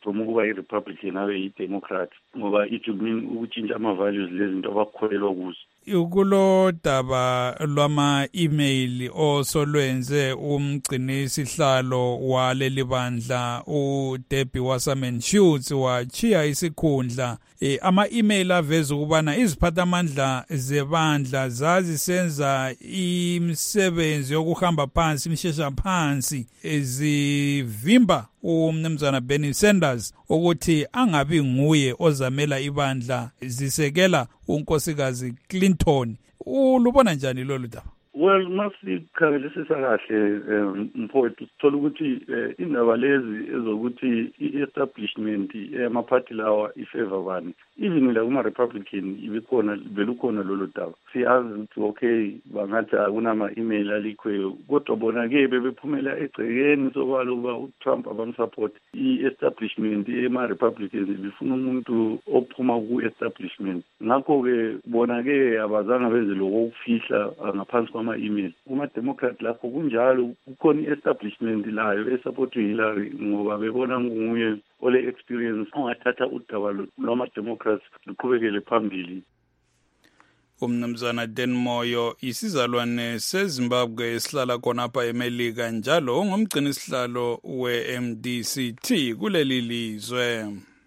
from ukuba i-Republican abe yi-Democrat ngoba it will mean ukutshintsha ama-values lezinto abakholelwa kuzo. Ukulo daba lwama-email osolwenze umgcinisihlalo waleli bandla uDebbie Wasserman Schultz wachiya isikhundla ama-email aveza ukubana iziphathamandla zebandla zazisenza imisebenzi yokuhamba phansi imshesha phansi zivimba umnumzana Bernie Sanders ukuthi angabi nguye ozamela ibandla zisekela unkosikazi Clinton. Ulubona njani lolu daba? Well, masikhangelisisa kahle mfowethu sithola ukuthi indaba lezi ezokuthi i-establishment yamaphathi lawa ifavor bani even la kuma-Republican belukhona lolu daba. Siyazi ukuthi okay bangathi akunama-email alikweyo kodwa bona-ke bebephumela egcekeni sokwala ukuba uTrump abamsupport. I-establishment ema-Republicans befuna umuntu ophuma ku-establishment. Ngakho-ke bona-ke abazange benze lokho okufihla ngaphansi kwama-email. Kuma-Democrat lakho kunjalo kukhona i-establishment layo esupport Hillary ngoba bebona nguye ole experience ongathatha udaba lwama-Democrats luqhubekele phambili. Umnumzana Dan Moyo isizalwane seZimbabwe esihlala khona apha eMelika njalo ongumgcinisihlalo we-MDCT kuleli lizwe.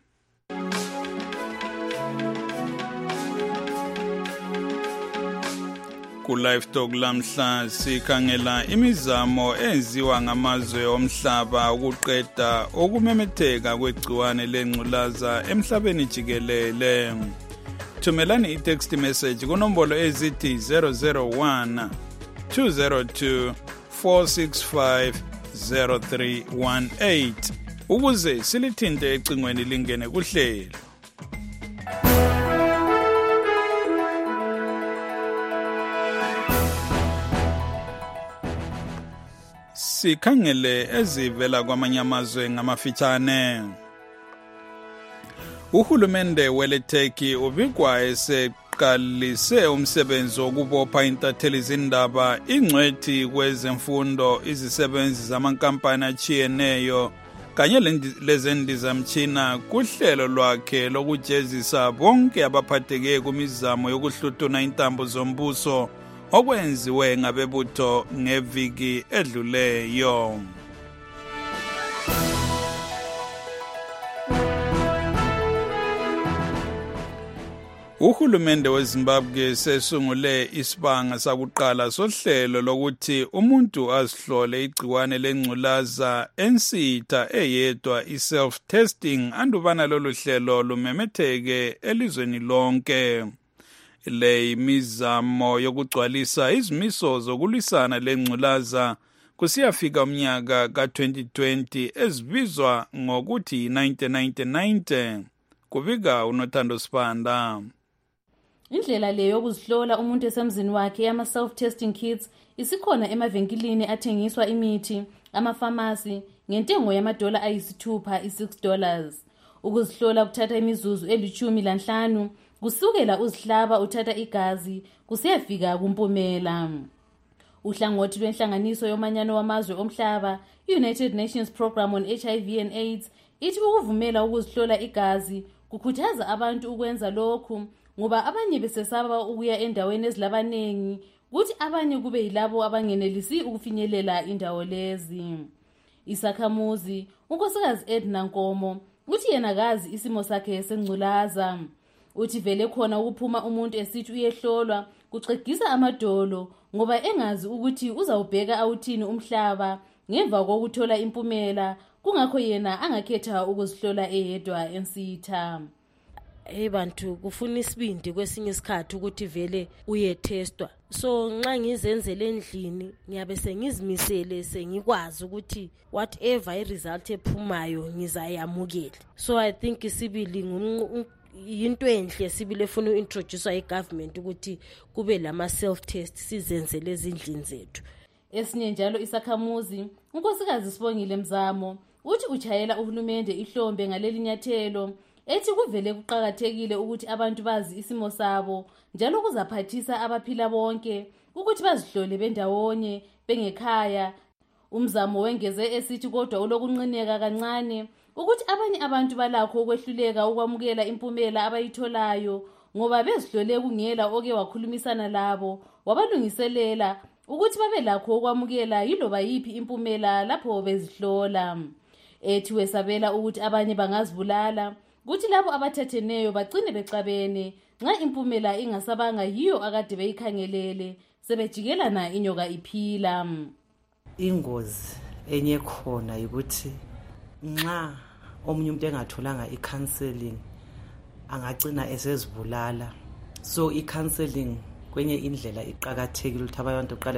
Ku-Live Talk lamhla sikhangela imizamo enziwa ngamazwe omhlaba ukuqeda ukumemetheka kwegciwane lengculaza emhlabeni jikelele. Thumelani i-text message kunombolo ezithi 001 202 465 0318 ukuze silithinte ecingweni lingene kuhlelo. Sikhangele ezivela kwamanye amazwe ngamafitshane. Uhulumende weleTurkey ubikwa eseqalise umsebenzi wokubopha intatheli zindaba ingcwethi kwezemfundo izisebenzi zamankampani achiyeneyo kanye lezendizamtshina kuhlelo lwakhe lokujezisa bonke abaphatheke kumizamo yokuhlutuna intambo zombuso okwenziwe ngabebutho ngeviki edluleyo. Uhulumende weZimbabwe sesungule isibanga sakuqala sohlelo lokuthi umuntu azihlole igciwane lengculaza ensitha eyedwa i-self-testing andubana lolu hlelo lumemetheke elizweni lonke. Le imizamo yokugcwalisa izimiso zokulwisana lengculaza kusiyafika umnyaka ka-2020 ezibizwa ngokuthi 1990. Kubika uNothando Sibanda. Indlela le yokuzihlola umuntu esemzini wakhe yama self-testing kits isikhona emavenkilini athengiswa imithi, amafamasi ngentengo yamadola ayisithupha $6. Ukuzihlola kuthatha imizuzu eli-15 kusukela uzihlaba uthatha igazi kusiyafika kumpumela. Uhlangothi lwenhlanganiso yomanyano wamazwe omhlaba, United Nations Program on HIV and AIDS, ithi ukuvumela ukuzihlola igazi kukhuthaza abantu ukwenza lokhu ngoba abanye besesaba ukuya endaweni ezilabanengi kuthi abanye kube yilabo abangenelisi ukufinyelela indawo lezi. Isakhamuzi unkosikazi Edna Nkomo uthi yena kazi isimo sakhe sengculaza. Uthi vele khona ukuphuma umuntu esithi uyehlolwa kuxegisa amadolo ngoba engazi ukuthi uzawubheka awuthini umhlaba ngemva kokuthola impumela, kungakho yena angakhetha ukuzihlola eyedwa ensitha. Bantu kufuna isibindi kwesinye isikhathi ukuthi vele uyetestwa. So nxa ngizenzele endlini ngiyabe sengizimisele sengikwazi ukuthi whatever iresult ephumayo ngizayamukela. So I think isibili into enhle sibile efuna uintroduce igovernment ukuthi kube lama self test sizenzele ezindlini zethu. Esinye njalo isakhamuzi unkosikazi Sibongile Mzamo uthi uchayela uhulumende ihlombe ngaleli nyathelo ethi kuvele kuqhakathekile ukuthi abantu bazi isimo sabo njalo kuzaphathisa abaphila bonke ukuthi bazihlole bendawonye bengekhaya. Umzamo wengeze esithi kodwa ulokunqineka kancane ukuthi abanye abantu balakho ukwehluleka ukwamukela impumela abayitholayo ngoba bezihlole kungela oke wakhulumisana labo wabalungiselela ukuthi babe lakho ukwamukela yiloba yiphi impumela lapho bezihlola. Ethi wesabela ukuthi abanye bangazibulala ukuthi labo abathetheneyo bagcine becabene nxa impumela ingasabanga yiyo akade beyikhangelele sebejikelana inyoka iphila. Ingozi enye khona ukuthi nxa omunye umuntu engatholanga i-counseling angagcina esezibulala. So i-counseling kwenye indlela iqakathekile ukuthi abantu qale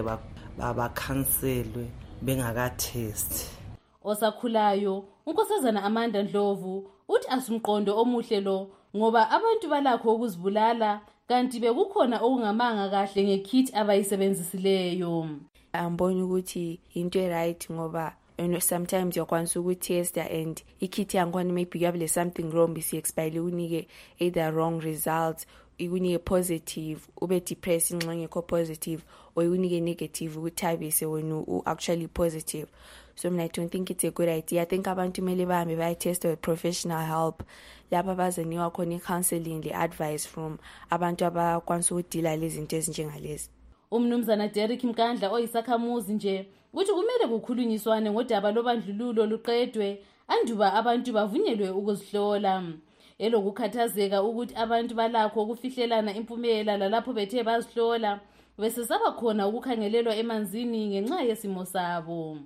bakhanselwe bengakathesti. Osakhulayo unkosazana Amanda Ndlovu uthi asumqondo omuhle lo ngoba abantu balakho ukuzibulala kanti bekukhona okungamanga kahle ngekit abayisebenzisileyo. Ambona ukuthi into right ngoba sometimes uyakwanisa ukutesta and ikit yakhona maybe you have something wrong bisi expire unike either wrong results ikunike positive ube depressed ngengekho positive or ikunike negative ukuthabise wena actually positive. So I don't think it's a good idea. I think abantu mele bahambe bayitest with professional help lapha bazaniwa khona i-counseling le-advice from abantu abakwanisa ukudila lezi zinto ezinjengalezi. Umnumzana Derek Mkandla oyisakhamuzi nje uthi kumele kukhulunyiswane ngodaba lobandlululo luqedwe anduba abantu bavunyelwe ukuzihlola. Elokukhathazeka ukuthi abantu balakho ukufihlelana impumela lalapho bethe bazihlola bese saba khona ukukhangelelwa emanzini ngenxa yesimo sabo.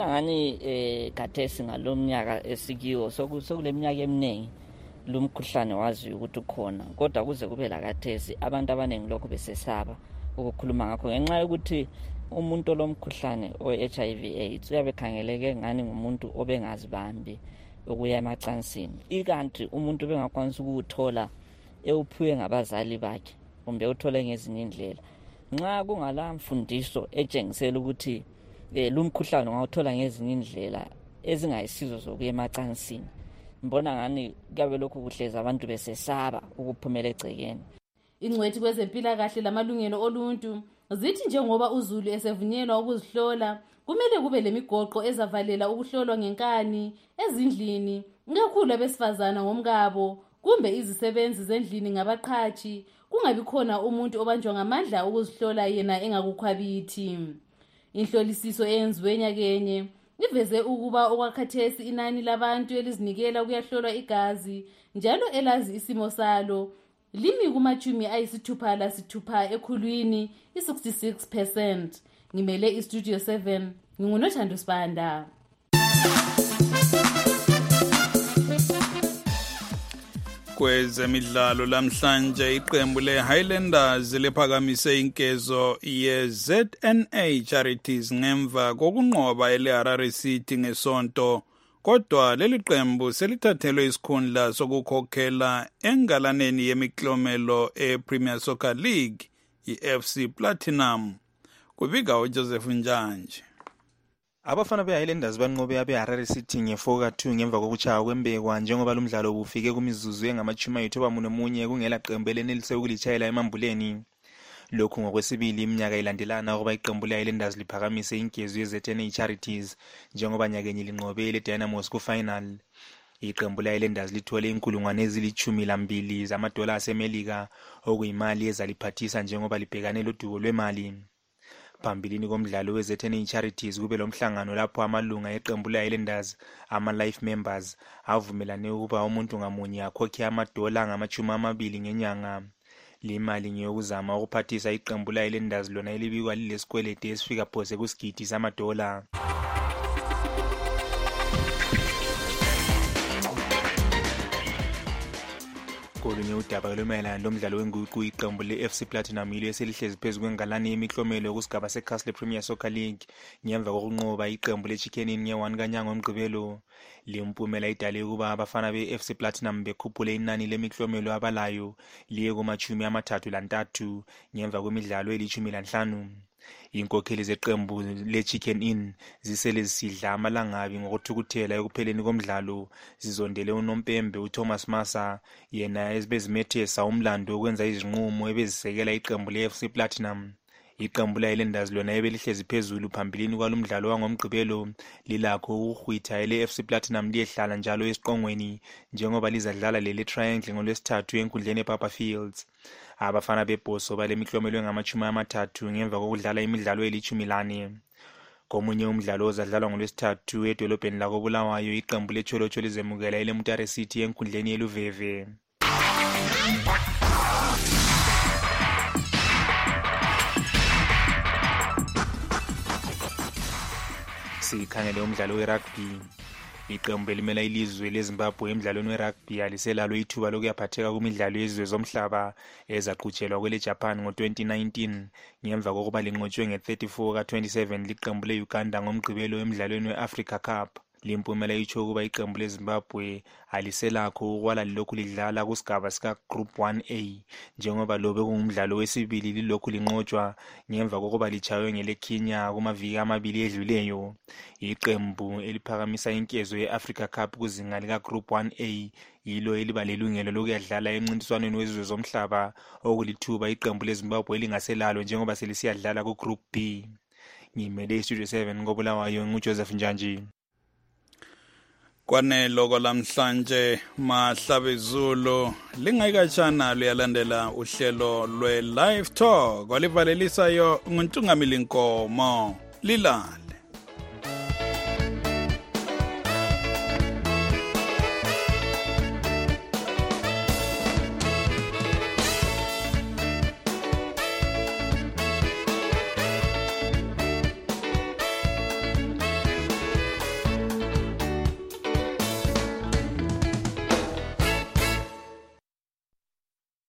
Ngani kathesi ngalomnyaka esikiwo sokule minyaka eminingi lumkhuhlane wazi ukuthi ukhona kodwa kuze kube la kathesi abantu abaningi lokho besesaba ukukhuluma ngakho ngenxa yokuthi umuntu lomkhuhlane o-HIV AIDS uyabe khangeleke ngani ngumuntu obengazibambi ukuya emacansini ikanti umuntu bengakwanisa ukuthola ewuphiwe ngabazali bakhe kumbe uthole ngezinye indlela nxa kungala mfundiso etshengisela ukuthi lumkhuhlane ungawuthola ngezinye indlela ezingayisizo zokuya emacansini mbona ngani kabe lokhu kuhleza abantu besesaba ukuphumela egcekeni. Ingcwethi kwezempilakahle lamalungelo oluntu zithi njengoba uZulu esevunyelwa ukuzihlola kumele kube lemigoqo ezavalela ukuhlolwa ngenkani ezindlini kakhulu abesifazana ngomkabo kumbe izisebenzi zendlini ngabaqhathi kungabi khona umuntu obanjwa ngamandla ukuzihlola yena engakukhwabithi. Inhlolisiso eyenziwe nyakenye iveze ukuba okwakhathesi inani labantu elizinikela kuyahlolwa igazi njalo elazi isimo salo limi kumachumi ayisithupha ekhulwini i-66%. Ngimele iStudio 7 ngingunothando Sibanda. Kwezemidlalo lamhlanje iqembu le-Highlanders liphakamise inkezo ye-ZNA Charities ngemva kokunqoba ele-Harare City ngesonto kodwa leli qembu selithathelwe isikhundla sokukhokhela engalaneni yemiklomelo e-Premier Soccer League i-FC Platinum. Kubika uJoseph Njanje. Abafana be-Highlanders banqobe abe-Harare City nge-4-2 ngemva kokuchaya kwembekwa njengoba lo mdlalo bufike kumizuzu engama-91 kungela qembu elenelise ukulitshayela emambuleni. Lokhu ngokwesibili iminyaka ilandelana ukuba iqembu le-Highlanders liphakamise inkezo ye-ZNA Charities njengoba nyakenye linqobe ile-Dynamos ku-final. Iqembu le-Highlanders lithole $12,000 zamadola asemelika okuyimali ezaliphathisa njengoba libhekane lodubo lwemali. Phambilini komdlalo we-ZNA Charities kube lomhlangano lapho amalunga eqembu le-Highlanders ama-life members avumelane ukuba umuntu ngamunye akhokhe amadola angama-20 ngenyanga. Le mali ngeyokuzama ukuphathisa iqembu le-Highlanders lona elibikwa lilesikweleti esifika phose kusigidi samadola. Kolunye udaba lwemayelana lomdlalo wenguqu iqembu le-FC Platinum yilo eselihlezi phezu kwengalane yemiklomelo yokusigaba se-Castle Premier Soccer League ngemva kokunqoba iqembu le-Chicken Inn nge-1 kaNyanga ngoMgqibelo. Le mpumela idale ukuba abafana be-FC Platinum bekhuphule inani lemiklomelo abalayo liye kuma-33 ngemva kwemidlalo eli-15. Inkokheli zeqembu le-Chicken Inn zisele zisidla amalangabi ngokuthukuthela ekupheleni komdlalo zizondele unompembe uThomas Massa yena ezibezimethesa umlando ukwenza izinqumo ebezisekela iqembu le-FC Platinum. Iqembu le-Highlanders lona ebelihlezi phezulu phambilini kwalomdlalo wangomgqibelo lilakho ukuhwitha ele-FC Platinum liyehlala njalo esiqongweni njengoba lizadlala leli triangle ngolwesithathu enkundleni ePapa Fields. Abafana bebhoso balemiklomelo engama-30 ngemva kokudlala imidlalo eli-14. Komunye umdlalo ozadlalwa ngolwesithathu edolobheni lakoBulawayo, iqembu leCholocho lizemukela eleMutare City enkundleni yeLuveve. Sikhangele umdlalo we-rugby. Iqembu elimela ilizwe leZimbabwe emidlalweni we-rugby aliselalo ithuba lokuyaphatheka kumidlalo yezizwe zomhlaba ezaqhutshelwa kwele-Japan ngo-2019 ngemva kokuba linqotshwe nge-34 ka-27 liqembu le-Uganda ngomgqibelo emidlalweni we-Africa Cup. Limpumela itsho ukuba iqembu leZimbabwe aliselakho ukwala lilokhu lidlala kusigaba sika-Group 1A njengoba lobe kungumdlalo wesibili lilokhu linqotshwa ngemva kokuba lichaywe ngeleKenya kumaviki amabili edluleyo. Iqembu eliphakamisa inkezo ye-Africa Cup kuzinga lika-Group 1A yilo eliba lelungelo lokuyadlala emncintiswaneni wezizwe zomhlaba okulithuba iqembu leZimbabwe elingaselalo njengoba selisiyadlala ku-Group B. Ngimele iStudio 7 ngoBulawayo nguJoseph Njanji. Kwanelo kwalamhlanje Mahlabezulu lingayikatshana luyalandela uhlelo lwe-Live Talk walivalelisayo nguNtungamili Nkomo. Lilale.